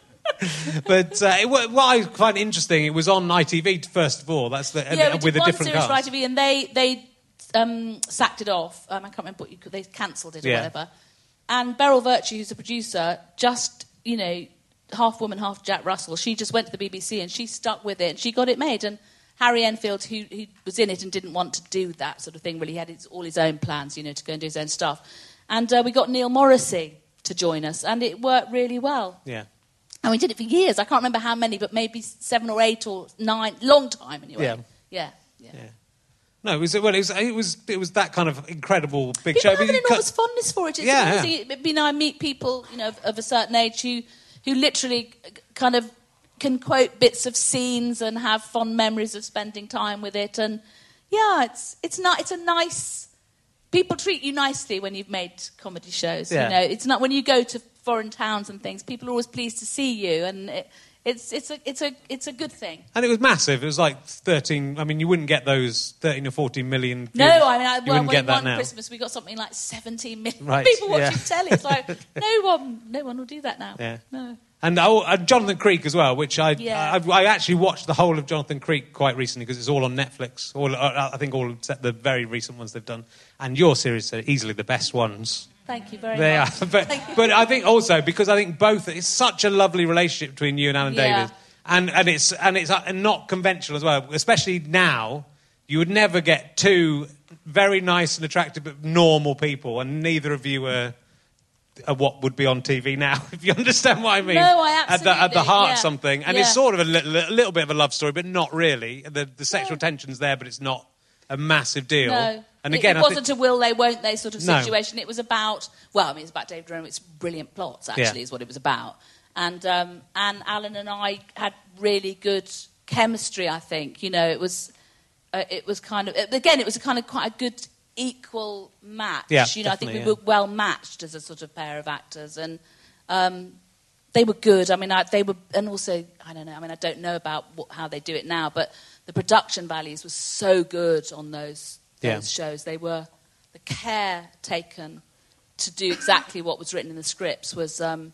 But uh, it, what I find interesting, it was on I T V first of all. That's the Yeah, and, we did with a one different series cast. for I T V, and they they um, sacked it off. Um, I can't remember what you could, they cancelled it or Yeah. whatever. And Beryl Virtue, who's a producer, just you know, half woman, half Jack Russell. She just went to the B B C and she stuck with it and she got it made. And Harry Enfield, who, who was in it and didn't want to do that sort of thing, really had his, all his own plans, you know, to go and do his own stuff. And uh, we got Neil Morrissey to join us, and it worked really well. Yeah. And we did it for years. I can't remember how many, but maybe seven or eight or nine. Long time, anyway. Yeah. Yeah. Yeah. Yeah. No, it was well. It was it was it was that kind of incredible big People show. have an But you enormous cut- fondness for it. It's Yeah, amazing. It- You know, I meet people, you know, of, of a certain age who, who literally kind of can quote bits of scenes and have fond memories of spending time with it. And yeah, it's it's not. It's a nice. People treat you nicely when you've made comedy shows. Yeah. You know, it's not when you go to foreign towns and things. People are always pleased to see you, and it, it's it's a it's a it's a good thing. And it was massive. It was like thirteen. I mean, you wouldn't get those thirteen or fourteen million. No, views. I mean, I, you well, wouldn't when get that one now. Christmas we got something like seventeen million Right, people watching yeah. telly. It's like no one, no one will do that now. Yeah. No. And, oh, and Jonathan Creek as well, which I, Yeah. I I actually watched the whole of Jonathan Creek quite recently because it's all on Netflix. All uh, I think all except the very recent ones they've done. And your series are easily the best ones. Thank you very They much. are, but Thank you. but I think also because I think both it's such a lovely relationship between you and Alan Yeah. Davis, and and it's and it's uh, not conventional as well. Especially now, you would never get two very nice and attractive but normal people, and neither of you are, are what would be on T V now. If you understand what I mean? No, I at the at the absolutely, heart yeah. of something, and Yeah. it's sort of a little, a little bit of a love story, but not really. The the sexual tension's there, but it's not a massive deal. No. And It- again, it, I wasn't think, a will they, won't they sort of No. situation. It was about, well, I mean, it's about David Rowett's brilliant plots, actually, Yeah. is what it was about. And um, and Alan and I had really good chemistry, I think. You know, it was, uh, it was kind of, again, it was a kind of quite a good equal match. Yeah, you know, I think we definitely, were well matched as a sort of pair of actors. And um, they were good. I mean, I, they were, and also, I don't know, I mean, I don't know about what, how they do it now, but the production values were so good on those those Yeah. shows. They were, the care taken to do exactly what was written in the scripts was, um,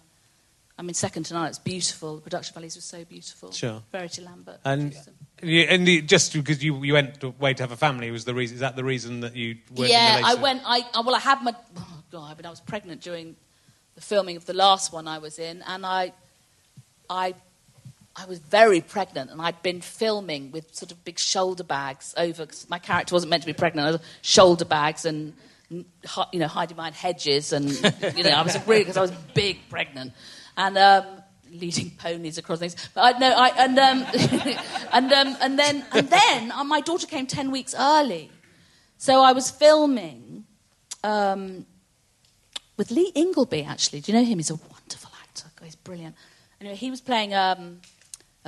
I mean, second to none. It's beautiful. The production values were so beautiful. Sure. Verity Lambert. And produced them. you, and you, just because you, you went away to have a family was the reason. Is that the reason that you weren't in Yeah, a I relationship? went, I, I- well, I had my, oh God, I mean, I was pregnant during the filming of the last one I was in, and I, I, I was very pregnant, and I'd been filming with sort of big shoulder bags over, 'cause my character wasn't meant to be pregnant, I was shoulder bags and, hi- you know, hiding behind hedges, and, you know, I was really, because I was big pregnant, and, um, leading ponies across things. But I no, I and um, and um, and then and then uh, my daughter came ten weeks early, so I was filming um, with Lee Ingleby. Actually, do you know him? He's a wonderful actor. God, he's brilliant. Anyway, he was playing um, a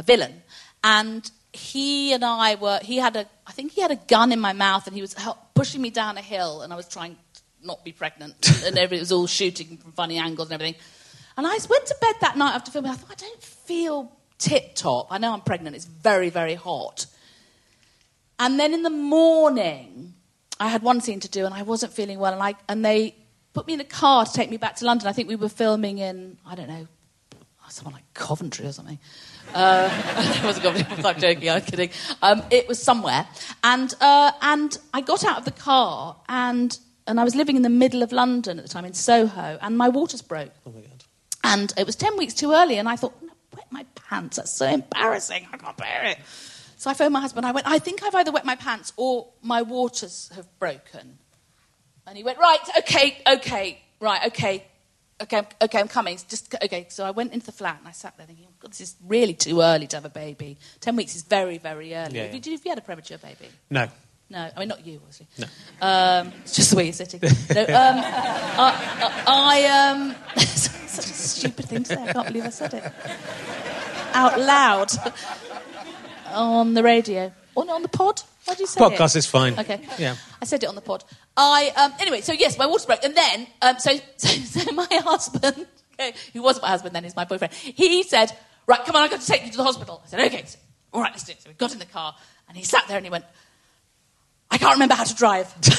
a villain. And he and I were, he had a, I think he had a gun in my mouth and he was help, pushing me down a hill and I was trying to not be pregnant and everything was all shooting from funny angles and everything. And I went to bed that night after filming. I thought, I don't feel tip-top. I know I'm pregnant. It's very, very hot. And then in the morning, I had one scene to do and I wasn't feeling well. And I and they put me in a car to take me back to London. I think we were filming in, I don't know, somewhere like Coventry or something. Uh, it wasn't Coventry. I'm joking. I'm kidding. Um, it was somewhere. And uh, and I got out of the car and and I was living in the middle of London at the time in Soho and my waters broke. Oh my God. And it was ten weeks too early, and I thought, I'm going to wet my pants. That's so embarrassing. I can't bear it. So I phoned my husband. I went, I think I've either wet my pants or my waters have broken. And he went, right, okay, okay, right, okay, okay, okay, I'm coming. Just okay. So I went into the flat, and I sat there thinking, oh, God, this is really too early to have a baby. Ten weeks is very, very early. Yeah, have, yeah. you, have you had a premature baby? No. No, I mean, not you, obviously. No. Um, it's just the way you're sitting. No, um, I, I, um... such a stupid thing to say. I can't believe I said it. Out loud. On the radio. On, on the pod? Why did you say Podcast it? Podcast is fine. Okay. Yeah. I said it on the pod. I, um, anyway, so yes, my water broke. And then, um, so, so, so my husband, okay, who wasn't my husband then, he's my boyfriend, he said, right, come on, I've got to take you to the hospital. I said, okay, so, all right, let's do it. So we got in the car, and he sat there and he went, I can't remember how to drive. so,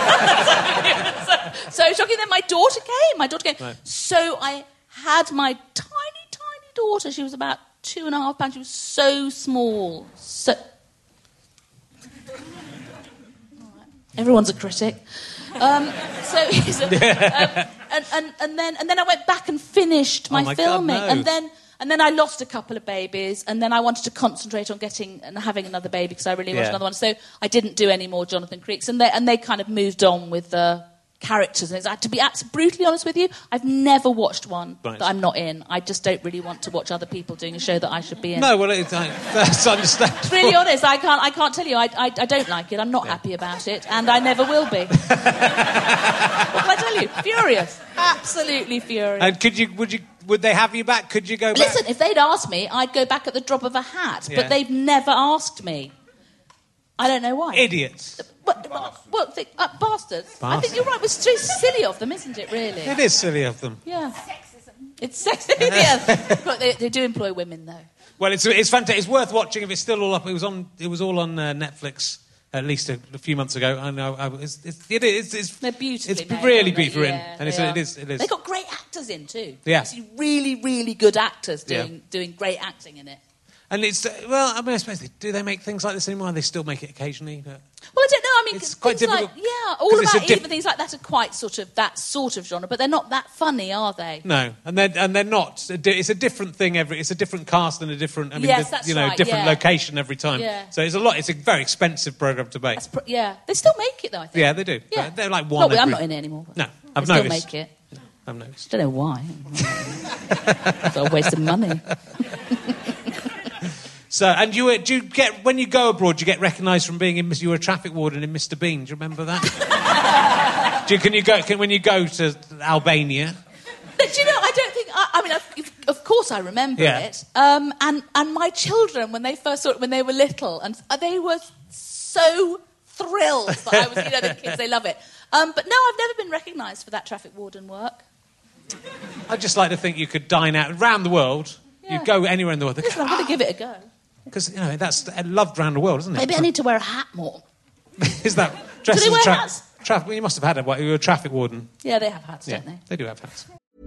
so shocking. Then my daughter came. My daughter came. Right. So I had my tiny, tiny daughter. She was about two and a half pounds. She was so small. So everyone's a critic. Um, so, so um, and, and, and then and then I went back and finished my, oh my filming, God, no. and then. And then I lost a couple of babies, and then I wanted to concentrate on getting and having another baby because I really wanted Yeah. another one. So I didn't do any more Jonathan Creeks, and they and they kind of moved on with the characters. And it's, to be absolutely brutally honest with you, I've never watched one Right. that I'm not in. I just don't really want to watch other people doing a show that I should be in. No, well, it's, uh, that's understandable. To be really honest, I can't. I can't tell you. I, I, I don't like it. I'm not Yeah. happy about it, and I never will be. What can I tell you? Furious, absolutely furious. And could you, would you, would they have you back? Could you go back? Listen, if they'd asked me, I'd go back at the drop of a hat. Yeah. But they've never asked me. I don't know why. Idiots. What, what, they, uh, bastards. I think Bastards. you're right. It's so silly of them, isn't it, really? It is silly of them. Yeah. It's sexism. yeah. But they, they do employ women, though. Well, it's it's fantastic. It's worth watching if it's still all up. It was on. It was all on uh, Netflix at least a, a few months ago. I know. I, it's, it's, it is. It's, They're beautifully It's made, really aren't they? beautiful, in, Yeah, and it's, they it are. is. It is. They've got great actors in, too. Yeah. You see really, really good actors doing Yeah. doing great acting in it. And it's uh, well. I mean, I suppose they, do they make things like this anymore? They still make it occasionally. But Well, I don't know. I mean, It's quite things like, difficult, yeah, all 'cause it's about a diff- even things like that are quite sort of that sort of genre, but they're not that funny, are they? no, and they're and they're not. It's a different thing every. It's a different cast and a different. I mean, Yes, the- that's you know, right, different yeah. location every time. Yeah. So it's a lot. It's a very expensive program to make. That's pr- yeah, they still make it though. I think. Yeah, they do. Yeah. But they're like one. Not, I'm every- not in it anymore. No, I've they noticed. Still make it. I've noticed. Don't know why. It's a waste of money. So, and you were, do you get when you go abroad, do you get recognised from being in? You were a traffic warden in Mister Bean. Do you remember that? do you, can you go? Can when you go to Albania? But you know, I don't think. I, I mean, of, of course, I remember Yeah. it. Um, and and my children, when they first saw it, when they were little, and they were so thrilled that I was. You know, the kids, they love it. Um, but no, I've never been recognised for that traffic warden work. I'd just like to think you could dine out around the world. Yeah. You'd go anywhere in the world. Listen, I'm going to give it a go. Because you know that's loved round the world, isn't it? Maybe I need to wear a hat more. Is that dressed they as a wear tra- hats? Tra- well, you must have had a. What, you were a traffic warden. Yeah, they have hats, Yeah, don't they? they do have hats.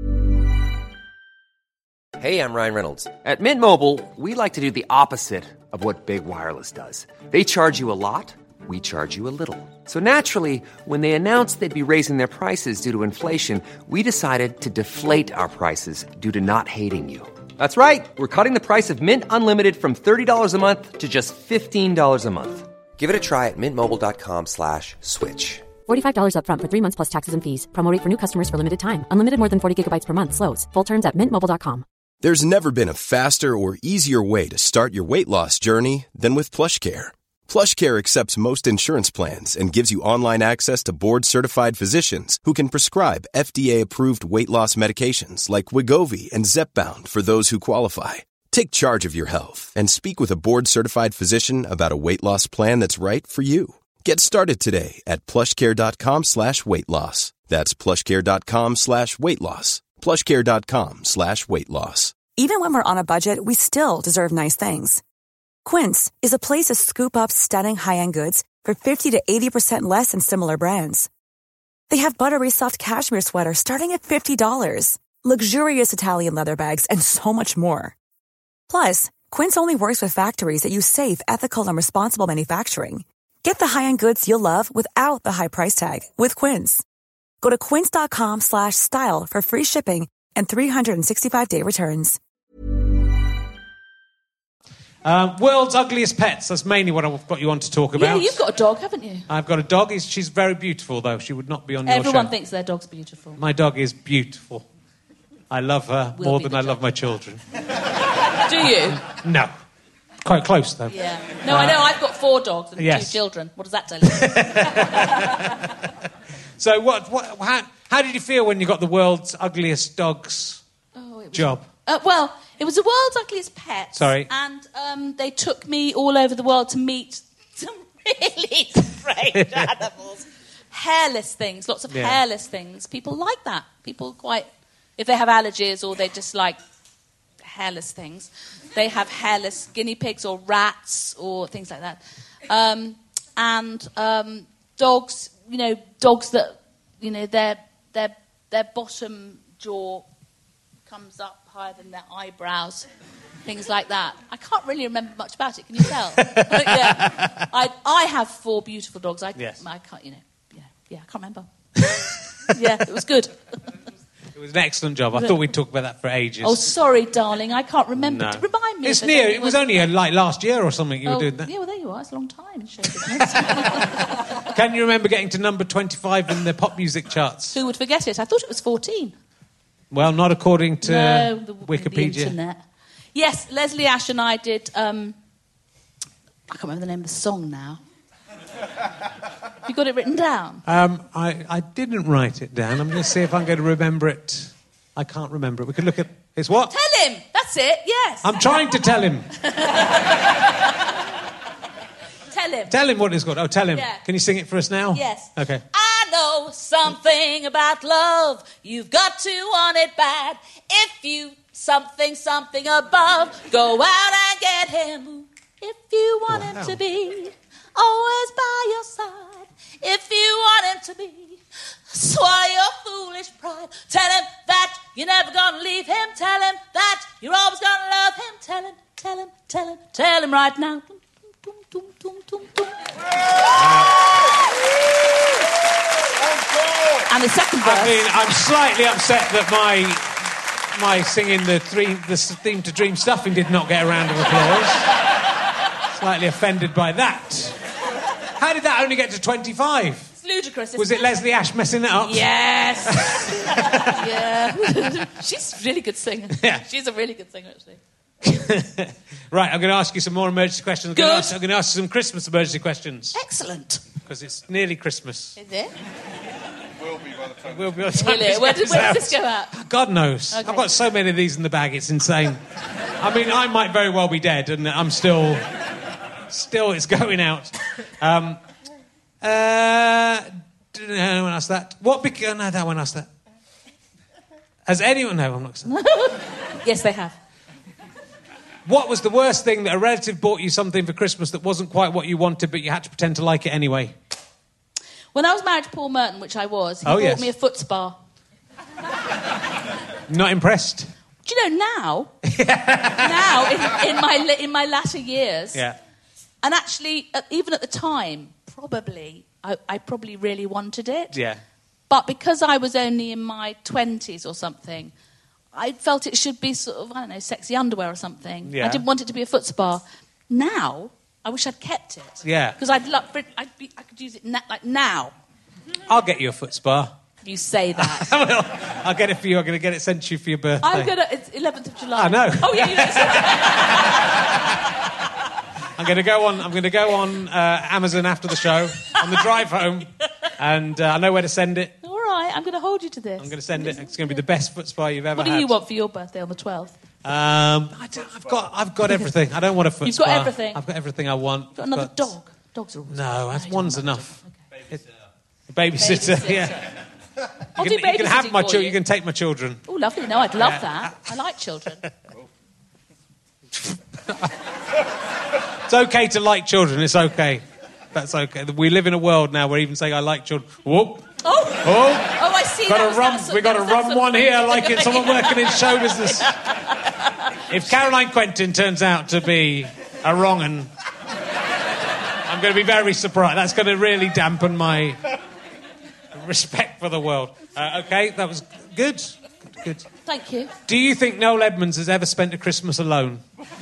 Hey, I'm Ryan Reynolds. At Mint Mobile, we like to do the opposite of what Big Wireless does. They charge you a lot, we charge you a little. So naturally, when they announced they'd be raising their prices due to inflation, we decided to deflate our prices due to not hating you. That's right. We're cutting the price of Mint Unlimited from thirty dollars a month to just fifteen dollars a month. Give it a try at mintmobile.com slash switch. forty-five dollars up front for three months plus taxes and fees. Promo rate for new customers for limited time. Unlimited more than forty gigabytes per month. Slows full terms at mint mobile dot com. There's never been a faster or easier way to start your weight loss journey than with PlushCare. PlushCare accepts most insurance plans and gives you online access to board-certified physicians who can prescribe F D A-approved weight loss medications like Wegovy and Zepbound for those who qualify. Take charge of your health and speak with a board-certified physician about a weight loss plan that's right for you. Get started today at plushcare.com slash weight loss. That's plushcare.com slash weight loss. plushcare.com slash weight loss. Even when we're on a budget, we still deserve nice things. Quince is a place to scoop up stunning high-end goods for fifty to eighty percent less than similar brands. They have buttery soft cashmere sweaters starting at fifty dollars, luxurious Italian leather bags, and so much more. Plus, Quince only works with factories that use safe, ethical, and responsible manufacturing. Get the high-end goods you'll love without the high price tag with Quince. Go to quince.com slash style for free shipping and three sixty-five day returns. Um, world's ugliest pets. That's mainly what I've got you on to talk about. Yeah, you've got a dog, haven't you? I've got a dog. He's, she's very beautiful, though. She would not be on your show. Everyone thinks their dog's beautiful. My dog is beautiful. I love her Will more be than the I dog. love my children. Do you? No. Quite close, though. Yeah. No, I know. I've got four dogs and yes. two children. What does that tell you? So, what? What? How, how did you feel when you got the world's ugliest dogs Oh, it was, job? Uh, well, it was the world's ugliest pets. Sorry. And um, they took me all over the world to meet some really strange animals. Hairless things, lots of Yeah. hairless things. People like that. People quite, if they have allergies or they just like hairless things, they have hairless guinea pigs or rats or things like that. Um, and um, dogs, you know, dogs that, you know, their their their bottom jaw comes up higher than their eyebrows, things like that. I can't really remember much about it. Can you tell? yeah. I I have four beautiful dogs. I Yes. I can't, you know, yeah, yeah, I can't remember. yeah, it was good. It was an excellent job. I thought we'd talk about that for ages. Oh, sorry, darling, I can't remember. No. Remind me. It's if near. there's It was anyone- only uh, like last year or something you Oh, were doing that. yeah, well, there you are. It's a long time in show business. Can you remember getting to number twenty-five in the pop music charts? Who would forget it? I thought it was fourteen. Well, not according to no, the, Wikipedia. The internet. Yes, Leslie Ash and I did. Um, I can't remember the name of the song now. You got it written down? Um, I, I didn't write it down. I'm going to see if I'm going to remember it. I can't remember it. We could look at... It's what? Tell him. That's it. Yes. I'm trying to tell him. Tell him. Tell him what it's called. Oh, tell him. Yeah. Can you sing it for us now? Yes. Okay. I know something about love. You've got to want it bad. If you something, something above, go out and get him. If you want Wow. him to be always by your side. If you want him to be, swallow your foolish pride. Tell him that you're never gonna leave him. Tell him that you're always gonna love him. Tell him, tell him, tell him, tell him right now. Dum, dum, dum, dum, dum. And the second verse. I mean, I'm slightly upset that my my singing the, dream, the theme to Dream Stuffing did not get a round of applause. Slightly offended by that. How did that only get to twenty-five? It's ludicrous. Isn't Was it Leslie Ash messing it up? Yes. yeah. She's a really good singer. Yeah. She's a really good singer, actually. Right, I'm going to ask you some more emergency questions. I'm Good. going to ask, I'm going to ask you some Christmas emergency questions. Excellent. Because it's nearly Christmas. Is it? It will be by the time, will be by the time Will this it? Where, goes did, where out. does this go out? God knows. Okay. I've got so many of these in the bag, it's insane. I mean, I might very well be dead, and I'm still... Still, it's going out. Um, uh, did anyone ask that? What beca- No, that one asked that. Has anyone... No, I'm not saying. Yes, they have. What was the worst thing that a relative bought you something for Christmas that wasn't quite what you wanted, but you had to pretend to like it anyway? When I was married to Paul Merton, which I was, he Oh, bought yes. me a foot spa. Not impressed? Do you know, now, now in, in, my, la- in my latter years, Yeah. and actually, uh, even at the time, probably, I, I probably really wanted it. Yeah. But because I was only in my twenties or something, I felt it should be sort of, I don't know, sexy underwear or something. Yeah. I didn't want it to be a foot spa. Now, I wish I'd kept it. Yeah. Because I'd love for it, I'd be, I could use it na- like now. I'll get you a foot spa. You say that. Well, I'll get it for you. I'm going to get it sent to you for your birthday. I'm gonna. It's eleventh of July. I know. Oh yeah, you know. I'm going to go on. I'm going to go on uh, Amazon after the show on the drive home, and uh, I know where to send it. All right, I'm going to hold you to this. I'm going to send it. It's going to be the best foot spa you've ever What do had. you want for your birthday on the twelfth? Um, I don't, I've got, I've got everything. I don't want a foot You've got spa. everything. I've got everything I want. You've got another I've dog. Dogs are always No, that's no, one's you don't want enough. a dog. It- a babysitter. Babysitter. Yeah. I'll You do can, you can have babysitting my for children. you. You can take my children. Oh, lovely. No, I'd love that. I like children. It's okay to like children. It's okay. That's okay. We live in a world now where even saying I like children. Whoop. Oh, Oh. oh, I see. Got that a was rum. that sort- We got that a was that rum sort of- one here, like it's someone working in show business. If Caroline Quentin turns out to be a wrong 'un, I'm going to be very surprised. That's going to really dampen my respect for the world. Uh, okay, that was good. Good, good. Thank you. Do you think Noel Edmonds has ever spent a Christmas alone?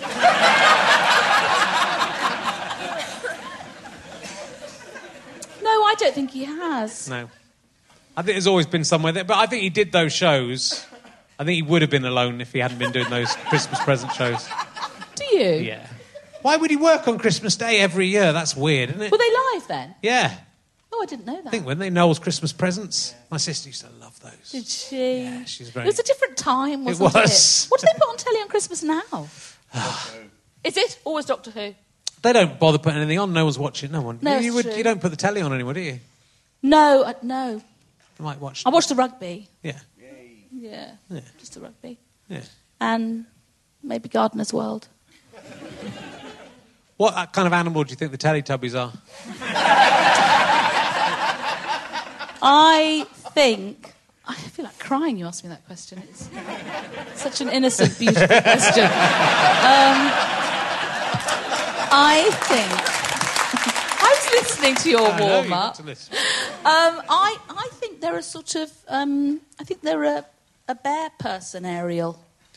No, I don't think he has. No. I think there's always been somewhere there, but I think he did those shows. I think he would have been alone if he hadn't been doing those Christmas present shows. Do you? Yeah. Why would he work on Christmas Day every year? That's weird, isn't it? Were they live then? Yeah. Oh, I didn't know that. I think, weren't they? Noel's Christmas presents. My sister used to love those. Did she? Yeah, she's very... It was a different time, wasn't it? was. What do they put on telly on Christmas now? Is it always Doctor Who? They don't bother putting anything on. No one's watching. No one. No, you, it's would, true. you don't put the telly on anymore, do you? No, I, no. You might watch... I watched the rugby. Yeah. Yeah, Yeah. just the rugby. Yeah. And maybe Gardener's World. What kind of animal do you think the Teletubbies are? I think... I feel like crying you asked me that question. It's such an innocent, beautiful question. Um, I think... I was listening to your I know, you've got warm-up. to listen. Um, I, I think they're a sort of... Um, I think they're a, a bear person, Ariel.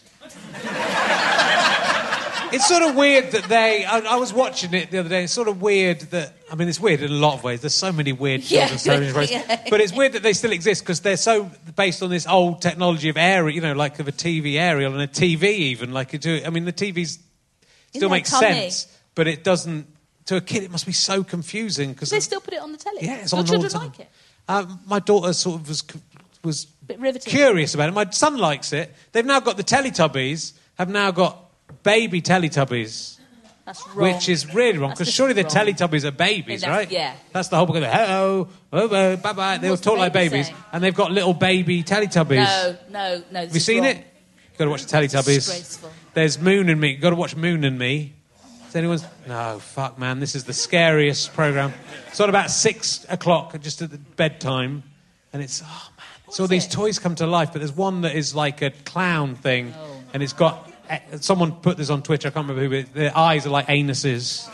It's sort of weird that they... I, I was watching it the other day. It's sort of weird that... I mean, it's weird in a lot of ways. There's so many weird Yeah. children's television shows. Yeah. But it's weird that they still exist because they're so based on this old technology of aerial, you know, like of a T V aerial and a T V even. Like, you do, I mean, the T V's still their makes tummy. sense, but it doesn't... To a kid, it must be so confusing because... They still put it on the telly. Yeah, it's Your on all children the time. like it. Um, my daughter sort of was was Bit riveting. curious about it. My son likes it. They've now got the Teletubbies, have now got baby Teletubbies, That's wrong. which is really wrong That's because just surely the wrong. Teletubbies are babies, That's- right? yeah. That's the whole book of the hello, oh, oh, bye bye. They all What's the talk like baby babies, saying? and they've got little baby Teletubbies. No, no, no. Have you seen it? You've got to watch the Teletubbies. Disgraceful. There's Moon and Me. You've got to watch Moon and Me. Is anyone's... No, fuck, man. This is the scariest programme. It's on about six o'clock, just at the bedtime. And it's... Oh, man. So all these toys come to life, but there's one that is like a clown thing. Oh. And it's got... eh, Someone put this on Twitter. I can't remember who, but their eyes are like anuses.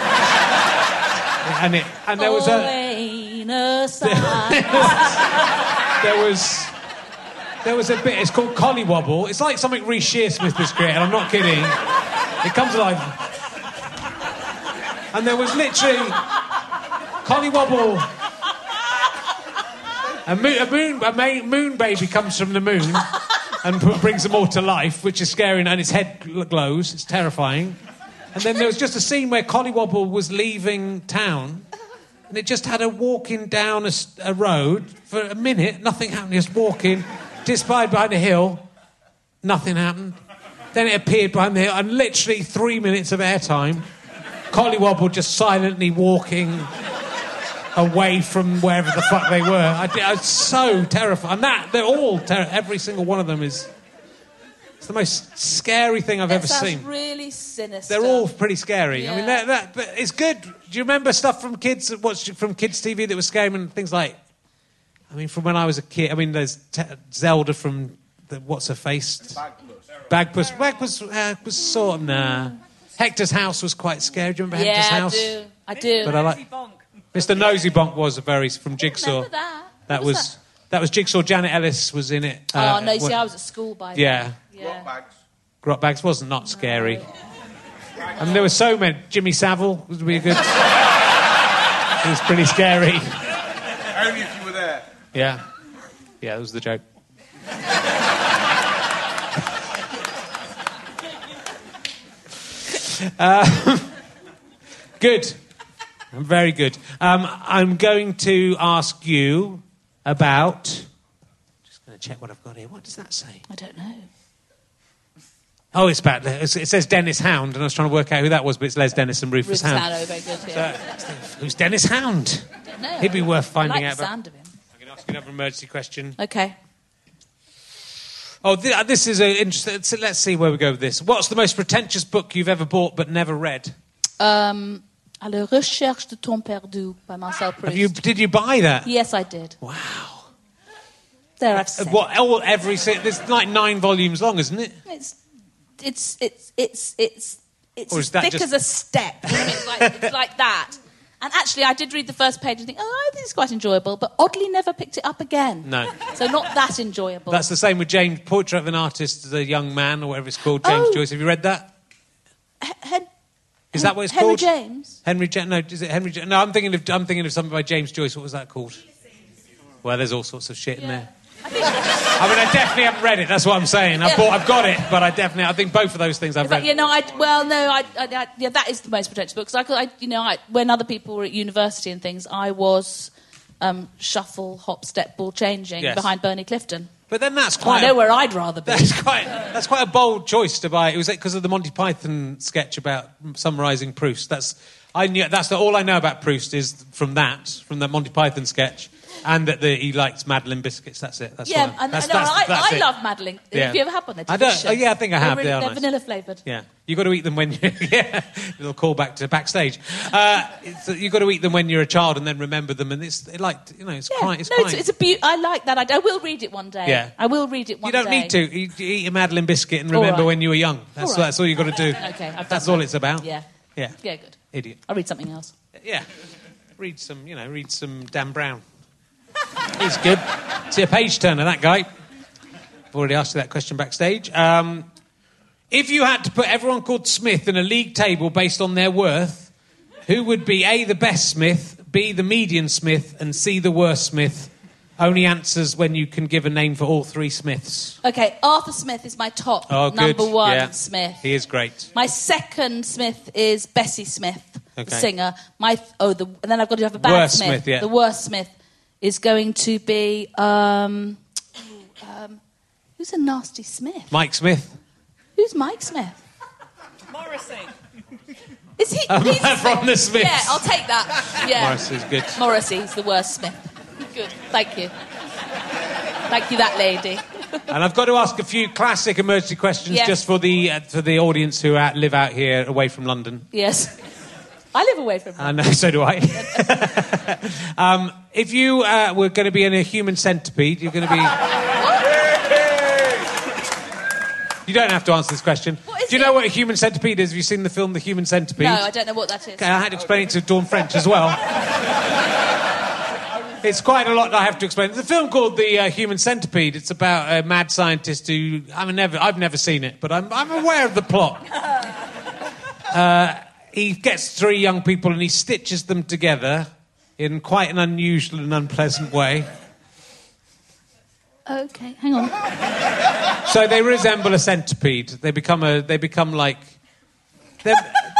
and it... And there was Oh, a... anus There was... There was a bit... It's called Collywobble. It's like something Reece Shearsmith was creating. I'm not kidding. It comes alive... And there was literally Collywobble. A moon, a moon, a ma- moon baby comes from the moon and p- brings them all to life, which is scary, and its head gl- glows. It's terrifying. And then there was just a scene where Collywobble was leaving town, and it just had her walking down a, s- a road for a minute. Nothing happened. Just walking, disappeared behind a hill. Nothing happened. Then it appeared behind the hill, and literally three minutes of airtime. Collywobble just silently walking away from wherever the fuck they were. I, I was so terrified. And that, they're all, ter- every single one of them is... It's the most scary thing I've That ever sounds seen. really sinister. They're all pretty scary. I mean, Yeah. that, that, but it's good. Do you remember stuff from kids, what's from kids' T V that was scary and things like... I mean, from when I was a kid, I mean, there's te- Zelda from the, What's Her Face? Bagpuss. Bagpuss, Bagpuss uh, was sort of, nah... Hector's House was quite scary. Do you remember Yeah, Hector's I House? do. I do. But I like Mister Nosy Bonk was a very from Jigsaw. Remember that? That What was, was that was Jigsaw. Janet Ellis was in it. Oh, Uh, no, you see, what- I was at school by Yeah. then. Yeah. Grot Bags was not scary. I mean, there were so many. Jimmy Savile was really good. It was pretty scary. Only if you were there. Yeah. Yeah, that was the joke. Uh, good. Very good. Um, I'm going to ask you about... Just going to check what I've got here. What does that say? I don't know. Oh, it's about... It says Dennis Hound, and I was trying to work out who that was, but it's Les Dennis and Rufus, Rufus Hound. Hound, oh, very good, yeah. So, who's Dennis Hound? I don't know. He'd be worth finding I like out. the sound of him. I'm going to ask you another emergency question. Okay. Oh, th- this is a interesting... Let's see where we go with this. What's the most pretentious book you've ever bought but never read? Um, À la recherche de temps perdu by Marcel Proust. Have you, did you buy that? Yes, I did. Wow. There, I've said What? All, every... It's like nine volumes long, isn't it? It's, it's, it's, it's, it's, it's Or as is that thick just- as a step. You know what I mean? It's like, it's like that. And actually, I did read the first page and think, oh, I think it's quite enjoyable, but oddly never picked it up again. No. So not that enjoyable. That's the same with James, Portrait of an Artist as a Young Man, or whatever it's called, James Oh. Joyce. Have you read that? H- Hen- Is that what it's Henry called? James? Henry James? No, is it Henry James? No, I'm thinking of I'm thinking of something by James Joyce. What was that called? Well, there's all sorts of shit in there. I think, I mean, I definitely haven't read it. That's what I'm saying. I've, bought, I've got it, but I definitely, I think both of those things I've but, read. you know, I, well, no, I, I, I, yeah, that is the most pretentious book. Because I, I, you know, I, when other people were at university and things, I was um, shuffle, hop, step, ball changing Yes. behind Bernie Clifton. But then that's I quite. know a, where I'd rather be. That's quite. That's quite a bold choice to buy. It was because of the Monty Python sketch about summarising Proust. That's. I knew. That's the, all I know about Proust is from that, from the Monty Python sketch, and that the, he likes Madeleine biscuits. That's it. That's Yeah, what I- and, that's, no, that's, I, that's I it. love Madeline. Yeah. Have you ever had one? They're I don't- delicious. oh, yeah, I think I have. They're, They really, are they're nice. vanilla flavoured. Yeah, you got to eat them when you. Yeah, little callback to backstage. Uh, you got to eat them when you're a child and then remember them, and it's like you know, it's Yeah. quite. It's no, quite. it's, it's a be- I like that. I, I will read it one day. Yeah. I will read it one you don't day. need to. You, you eat a Madeleine biscuit and All remember right. when you were young. That's All right. that's all you got to do. Okay, I've done That's that. all it's about. Yeah. Yeah. Yeah, good. Idiot. I'll read something else. Yeah. Read some, you know, read some Dan Brown. He's good. See a page turner, that guy. I've already asked you that question backstage. Um, if you had to put everyone called Smith in a league table based on their worth, who would be A, the best Smith, B, the median Smith, and C, the worst Smith? Only answers when you can give a name for all three Smiths. Okay, Arthur Smith is my top Oh, good. number one Yeah. Smith. He is great. My second Smith is Bessie Smith, the Okay. singer. My th- oh, the, and then I've got to have a bad Worst Smith. Smith, yeah. The worst Smith is going to be um, um, who's a nasty Smith? Mike Smith. Who's Mike Smith? Morrissey. Is he Oh, he's from the Smiths. Yeah, I'll take that. Yeah, Morrissey's good. Morrissey's the worst Smith. Good, thank you. Thank you, that lady. And I've got to ask a few classic emergency questions Yes. just for the uh, for the audience who out, live out here away from London. Yes, I live away from. And uh, so do I. um, if you uh, were going to be in a human centipede, you're going to be... You don't have to answer this question. What is Do you it? know what a human centipede is? Have you seen the film The Human Centipede? No, I don't know what that is. Okay, I had to explain it to Dawn French as well. It's quite a lot I have to explain. It's a film called The uh, Human Centipede. It's about a mad scientist who... I'm never, I've never seen it, but I'm, I'm aware of the plot. Uh, he gets three young people and he stitches them together in quite an unusual and unpleasant way. Okay, hang on. So they resemble a centipede. They become a... They become like... they're-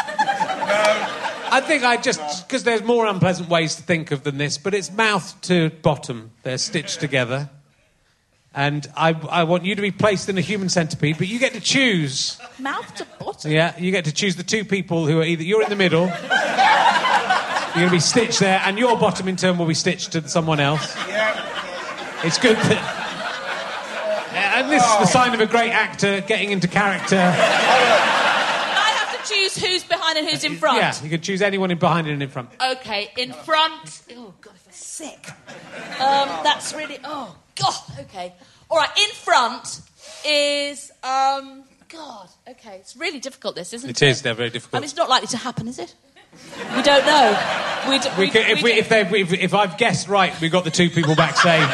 I think I just... Because there's more unpleasant ways to think of than this, but it's mouth to bottom. They're stitched together. And I, I want you to be placed in a human centipede, but you get to choose. Mouth to bottom. Yeah, you get to choose the two people who are either... You're in the middle. You're going to be stitched there, and your bottom in turn will be stitched to someone else. It's good that... And this is the sign of a great actor getting into character. I have to choose who's behind and who's in front. Yeah, you can choose anyone in behind and in front. Okay, in front. Oh God, I feel sick. Um, that's really. Oh God. Okay. All right. In front is. Um, God. Okay. It's really difficult. This isn't it? It is. They're very I difficult. mean, it's not likely to happen, is it? We don't know. We, d- We we, can, if, we we, don't- if, they, if, if I've guessed right, we've got the two people backstage.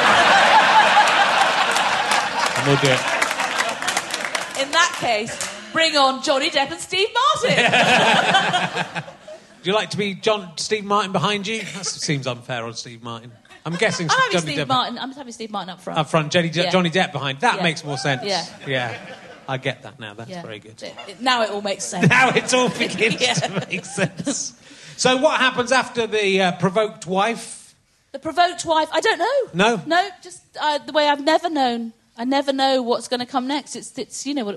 And we'll do it. In that case, bring on Johnny Depp and Steve Martin. Do you like to be John Steve Martin behind you? That seems unfair on Steve Martin. I'm guessing I'm having Johnny Steve Depp Martin. I'm having Steve Martin up front. up front, Johnny, Yeah. Johnny Depp behind. That Yeah. makes more sense. Yeah. Yeah. I get that now. That's Yeah. very good. It- it- now it all makes sense. Now it all begins Yeah. to make sense. So what happens after the uh, provoked wife? The provoked wife. I don't know. No? No. Just uh, the way I've never known. I never know what's going to come next. It's, it's you know, well,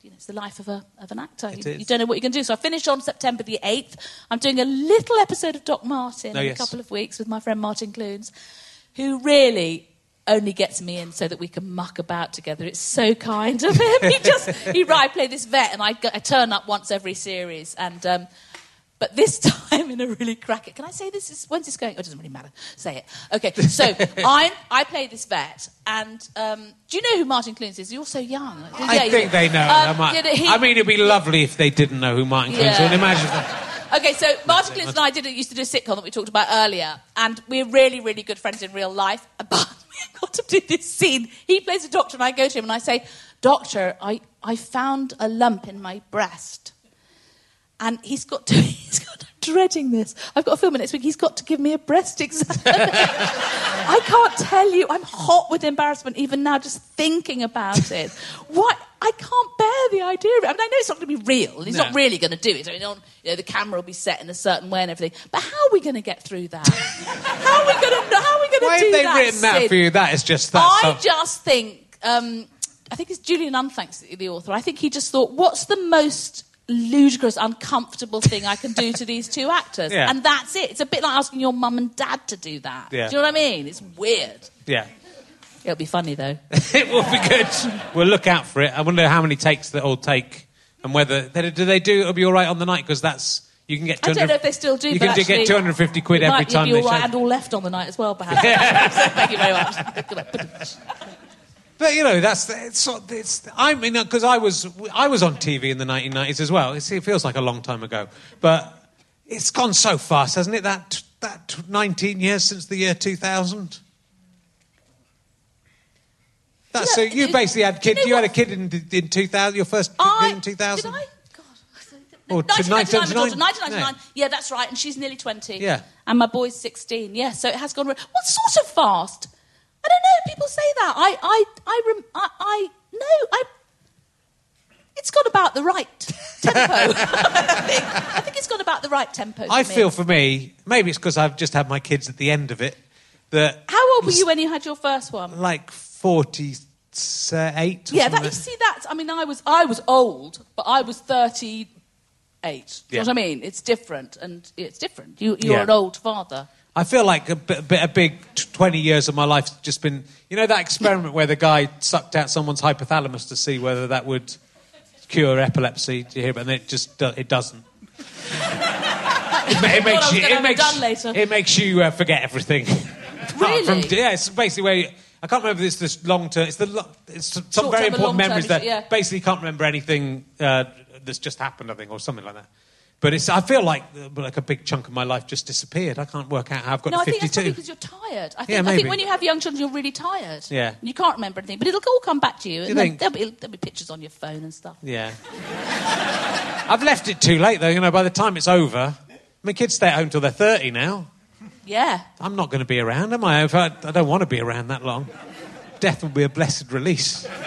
you know, it's the life of a of an actor. It You, is. you don't know what you're going to do. So I finished on September the eighth. I'm doing a little episode of Doc Martin Oh, in yes. a couple of weeks with my friend Martin Clunes, who really only gets me in so that we can muck about together. It's so kind of him. He just, he, right, I play this vet and I, go- I turn up once every series. And, um, but this time in a really crack it. Can I say this? Is, when's this going? Oh, it doesn't really matter. Say it. Okay, so I I play this vet and um, do you know who Martin Clunes is? You're so young. I Yeah, you think do. they know. Um, I, might, you know, he- I mean, it'd be lovely if they didn't know who Martin Clunes Yeah. was. Imagine that. Okay, so Martin Clunes and I did used to do a sitcom that we talked about earlier, and we're really, really good friends in real life. But we've got to do this scene. He plays a doctor, and I go to him and I say, "Doctor, I, I found a lump in my breast," and he's got to. He's got to, I'm dreading this. I've got a film next week. He's got to give me a breast exam. I can't tell you. I'm hot with embarrassment even now, just thinking about it. What? I can't bear the idea of it. I mean, I know it's not going to be real. He's No. not really going to do it. I mean, on, you know, the camera will be set in a certain way and everything. But how are we going to get through that? How are we going to? How are we going to Why do have they that? written that Sid? for you? That is just that. I stuff. just think. Um, I think it's Julian Unthanks, the author. I think he just thought, what's the most ludicrous, uncomfortable thing I can do to these two actors? Yeah. And that's it. It's a bit like asking your mum and dad to do that. Yeah. Do you know what I mean? It's weird. Yeah. It'll be funny, though. It will be good. We'll look out for it. I wonder how many takes that'll take and whether... Do they do It'll Be All Right on the night? Because that's... You can get I two hundred don't know if they still do, You but can do- actually, get two hundred fifty quid it every might time be they all right show. and all left on the night as well, perhaps. So thank you very much. But, you know, that's... It's, sort- it's, I mean, because I was, I was on T V in the nineteen nineties as well. It's, it feels like a long time ago. But it's gone so fast, hasn't it? That, that nineteen years since the year two thousand. That's, You know, so you it- basically had do you kid. know You, had a what? kid in, in two thousand. Your first kid I, in two thousand. Did I? God. Or to nineteen ninety-nine, my daughter. nineteen ninety-nine? nineteen ninety-nine. Yeah, that's right. And she's nearly twenty. Yeah. And my boy's sixteen. Yeah, so it has gone... Re- what sort of fast? I don't know. People say that. I... I... I... Rem- I, I no, I... It's got about the right tempo. I, think. I think it's got about the right tempo. I for me. feel for me, maybe it's because I've just had my kids at the end of it, that How old were you when you had your first one? like forty-eight or Yeah, that, something. you see that. I mean, I was I was old, but I was thirty-eight. Do you Yeah. know what I mean? It's different, and it's different. You, you're Yeah. an old father. I feel like a, bit, a, bit, a big t- twenty years of my life's just been... You know that experiment where the guy sucked out someone's hypothalamus to see whether that would cure epilepsy? Do you hear? And it just do, it doesn't. it, ma- it Thought I makes was you. gonna It have it makes, done later. it makes you uh, forget everything. Really? From, yeah, it's basically where you, I can't remember this. This long term. It's the lo- it's some Short very term and important long term, memories that yeah. basically can't remember anything uh, that's just happened. I think, or something like that. But it's. I feel like uh, like a big chunk of my life just disappeared. I can't work out how I've got No, to I think that's probably fifty-two. because you're tired. I think, Yeah, I maybe. think when you have young children, you're really tired. Yeah. You can't remember anything, but it'll all come back to you. And you then think? There'll be, there'll be pictures on your phone and stuff. Yeah. I've left it too late though. You know, by the time it's over, my kids stay at home till they're thirty now. Yeah. I'm not going to be around, am I? If I, I don't want to be around that long. Death will be a blessed release. Stop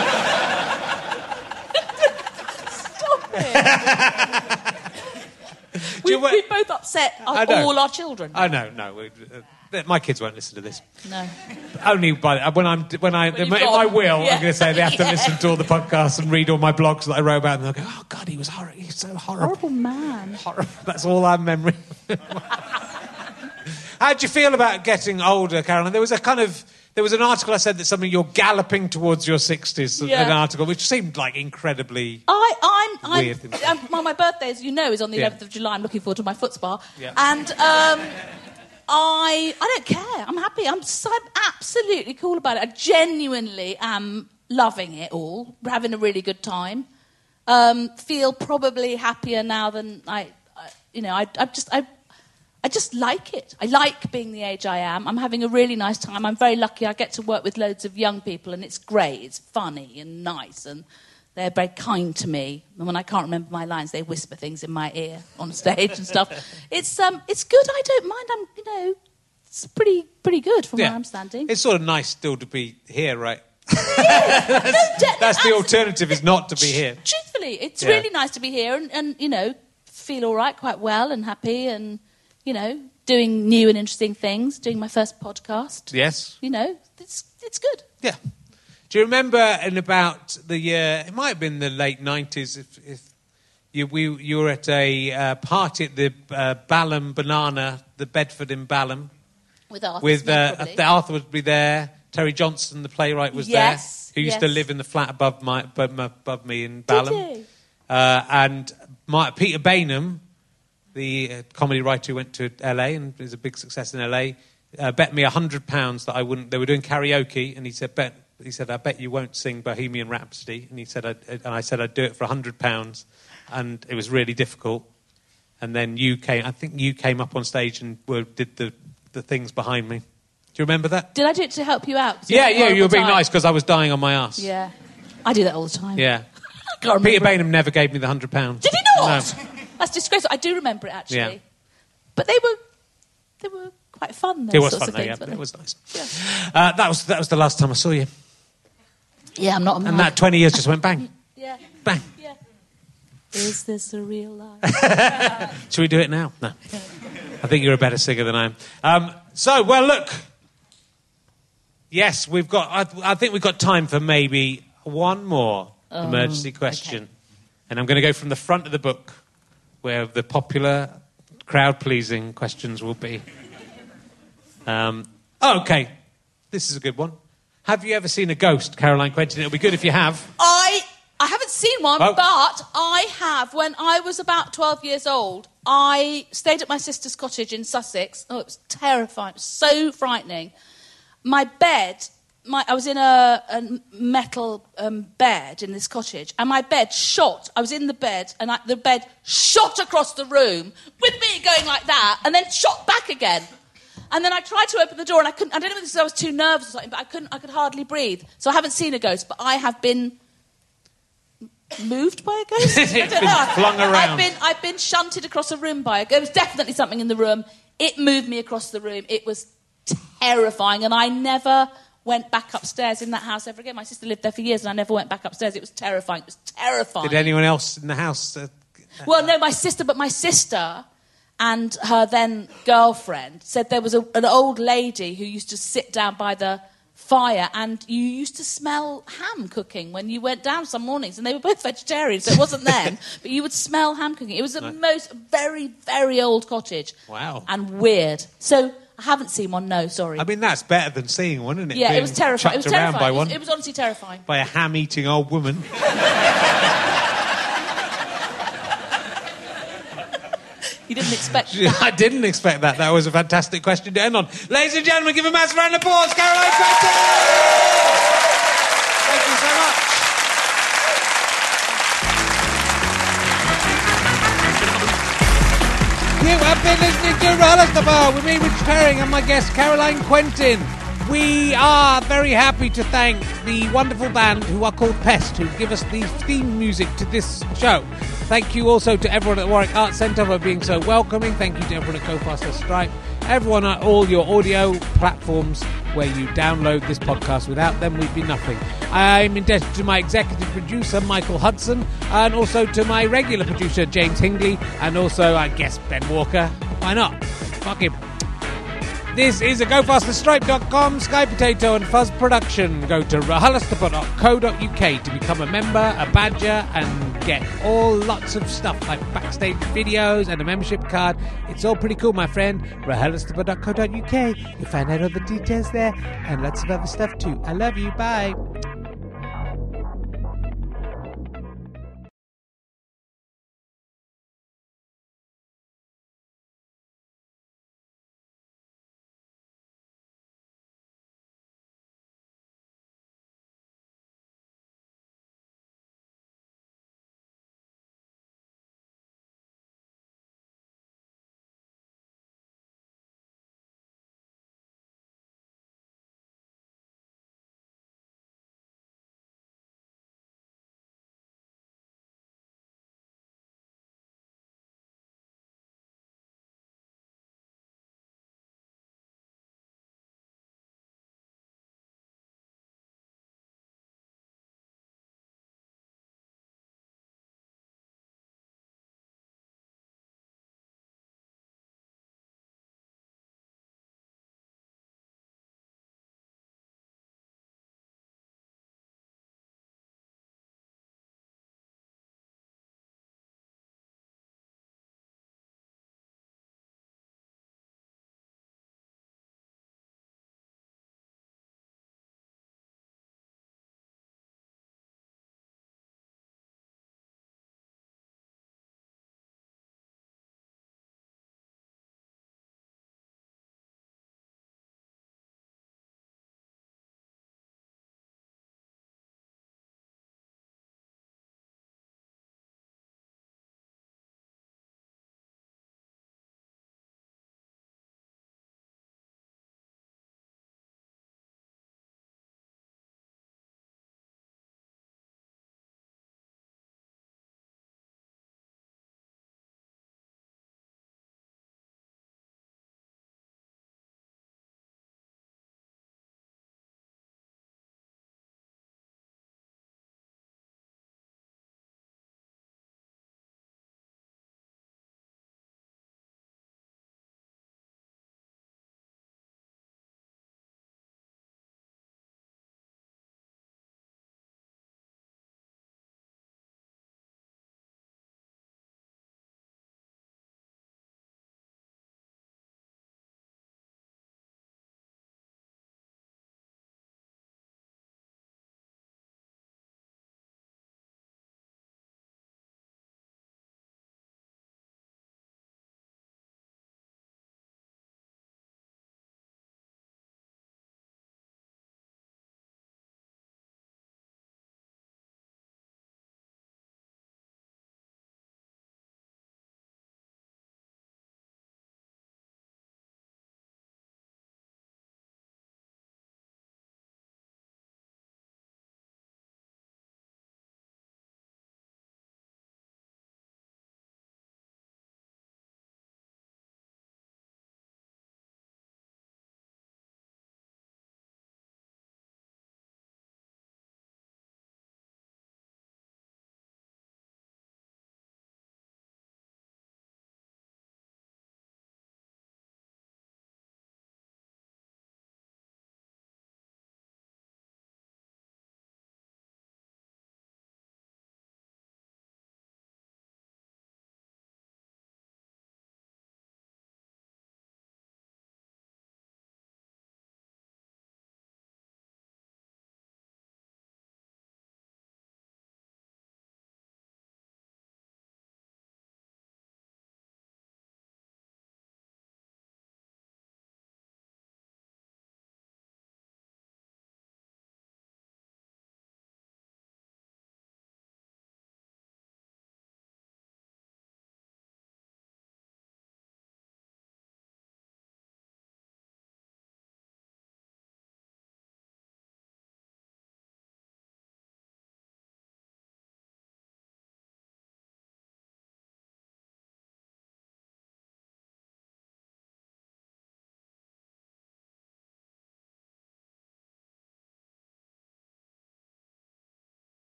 it. we, you wa- we both upset I our, know. all our children. I know, no. we- uh, My kids won't listen to this. No. Only by when I'm when I When in you've my, in gone. my will, Yeah. I'm going to say they have to Yeah. listen to all the podcasts and read all my blogs that I wrote about, and they'll go, "Oh God, he was horrible. He's so horrible." Horrible man. Horrible. That's all I have memory. How do you feel about getting older, Carolyn? There was a kind of there was an article I said that something you're galloping towards your sixties. Yeah. An article which seemed like incredibly. I, I'm, I'm, Weird thing. um, well, my birthday, as you know, is on the Yeah. eleventh of July. I'm looking forward to my foot spa. Yeah. And um, I, I don't care. I'm happy. I'm, so, I'm absolutely cool about it. I genuinely am loving it all. We're having a really good time. Um, feel probably happier now than I, I you know, I, I just, I, I just like it. I like being the age I am. I'm having a really nice time. I'm very lucky. I get to work with loads of young people, and it's great. It's funny and nice, and they're very kind to me. And when I can't remember my lines, they whisper things in my ear on stage and stuff. It's um, it's good. I don't mind. I'm, you know, it's pretty, pretty good from where I'm standing. It's sort of nice still to be here, right? No, de- That's the abs- alternative, is not to be here. Truthfully, it's Yeah. really nice to be here and, and, you know, feel all right, quite well and happy and, you know, doing new and interesting things, doing my first podcast. Yes. You know, it's it's good. Yeah. Do you remember in about the year, it might have been the late nineties, if, if you, we, you were at a uh, party at the uh, Balham Banana, the Bedford in Balham. With Arthur With Smith, uh, probably. the Arthur would be there, Terry Johnson, the playwright, was Yes, there, who used yes. to live in the flat above, my, above, above me in Balham. Did he? Uh, and my, Peter Bainham, the uh, comedy writer who went to L A and is a big success in L A, uh, bet me a hundred pounds that I wouldn't. They were doing karaoke, and he said, "Bet." He said, "I bet you won't sing Bohemian Rhapsody." And he said, I'd, and I said, "I'd do it for a hundred pounds," and it was really difficult. And then you came. I think you came up on stage and were, did the the things behind me. Do you remember that? Did I do it to help you out? 'Cause Yeah, had a yeah. You were horrible being time. nice because I was dying on my ass. Yeah. I do that all the time. Yeah. I can't remember. Peter Bainham never gave me the hundred pounds. Did he not? No. That's disgraceful. I do remember it, actually. Yeah. But they were they were quite fun, those It was sorts fun, of though, things. yeah. weren't It they? was nice. Uh, that was that was the last time I saw you, Yeah, I'm not a and man. that twenty years just went bang, Yeah. bang. Yeah. Is this a real life? Should we do it now? No. I think you're a better singer than I am. Um, so, well, look. Yes, we've got. I, I think we've got time for maybe one more emergency question, okay. and I'm going to go from the front of the book, where the popular, crowd-pleasing questions will be. Um, oh, okay, this is a good one. Have you ever seen a ghost, Caroline Quentin? It'll be good if you have. I I haven't seen one, Oh. but I have. When I was about twelve years old, I stayed at my sister's cottage in Sussex. Oh, it was terrifying. It was so frightening. My bed, my, I was in a, a metal um, bed in this cottage, and my bed shot. I was in the bed, and I, the bed shot across the room with me going like that, and then shot back again. And then I tried to open the door, and I couldn't. I don't know if it was I was too nervous or something, but I couldn't. I could hardly breathe. So I haven't seen a ghost, but I have been moved by a ghost. I don't Been know. flung around. I've been. I've been shunted across a room by a ghost. There was definitely something in the room. It moved me across the room. It was terrifying, and I never went back upstairs in that house ever again. My sister lived there for years, and I never went back upstairs. It was terrifying. It was terrifying. Did anyone else in the house? Uh, Well, no, my sister, but my sister and her then girlfriend said there was a, an old lady who used to sit down by the fire, and you used to smell ham cooking when you went down some mornings, and they were both vegetarians, so it wasn't them, but you would smell ham cooking. It was the most very, very old cottage. Wow. And weird. So I haven't seen one, no, sorry. I mean, that's better than seeing one, isn't it? yeah, it Being was terrifying. It was chucked around terrifying. by It was, one, it was honestly terrifying. by a ham-eating old woman. You didn't expect that. I didn't expect that. That was a fantastic question to end on. Ladies and gentlemen, give a massive round of applause, Caroline Quentin! Thank you so much. You have been listening to Rehearsal the Bar with me, Richard Herring, and my guest, Caroline Quentin. We are very happy to thank the wonderful band who are called Pest, who give us the theme music to this show. Thank you also to everyone at the Warwick Arts Centre for being so welcoming. Thank you to everyone at Go Faster Stripe. Everyone at all your audio platforms where you download this podcast. Without them, we'd be nothing. I'm indebted to my executive producer, Michael Hudson, and also to my regular producer, James Hingley, and also, I guess, Ben Walker. Why not? Fuck him. This is a go faster stripe dot com Sky Potato and Fuzz production. Go to rahalastapa dot co dot uk to become a member, a badger, and get all lots of stuff like backstage videos and a membership card. It's all pretty cool, my friend. rahalastapa dot co dot uk. You'll find out all the details there and lots of other stuff too. I love you. Bye.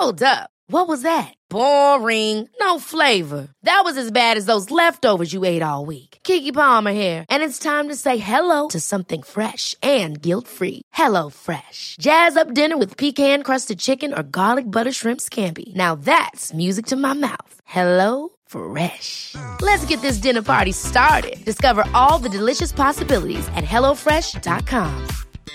Hold up. What was that? Boring. No flavor. That was as bad as those leftovers you ate all week. Keke Palmer here, and it's time to say hello to something fresh and guilt-free. Hello Fresh. Jazz up dinner with pecan-crusted chicken or garlic butter shrimp scampi. Now that's music to my mouth. Hello Fresh. Let's get this dinner party started. Discover all the delicious possibilities at hello fresh dot com.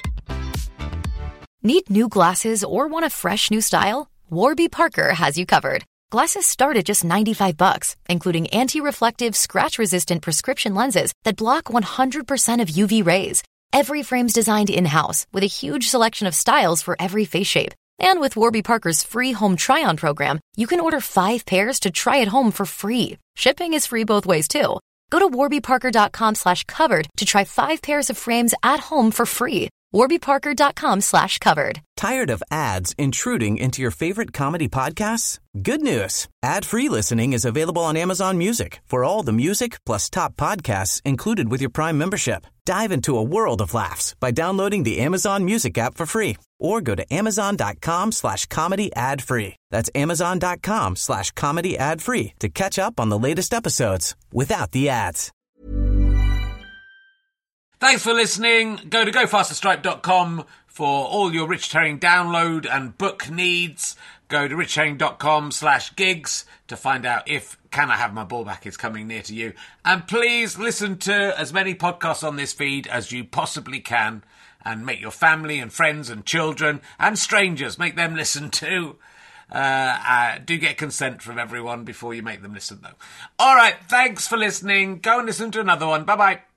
Need new glasses or want a fresh new style? Warby Parker has you covered. Glasses start at just ninety-five bucks, including anti-reflective, scratch-resistant prescription lenses that block one hundred percent of U V rays. Every frame's designed in-house with a huge selection of styles for every face shape. And with Warby Parker's free home try-on program, you can order five pairs to try at home for free. Shipping is free both ways, too. Go to warbyparker.com slash covered to try five pairs of frames at home for free. warbyparker.com slash covered. Tired of ads intruding into your favorite comedy podcasts? Good news. Ad-free listening is available on Amazon Music for all the music plus top podcasts included with your Prime membership. Dive into a world of laughs by downloading the Amazon Music app for free or go to amazon.com slash comedy ad free. That's amazon.com slash comedy ad free to catch up on the latest episodes without the ads. Thanks for listening. Go to go faster stripe dot com for all your Richard Herring download and book needs. Go to richardherring.com slash gigs to find out if Can I Have My Ball Back is coming near to you. And please listen to as many podcasts on this feed as you possibly can and make your family and friends and children and strangers, make them listen too. Uh, uh, do get consent from everyone before you make them listen, though. All right, thanks for listening. Go and listen to another one. Bye-bye.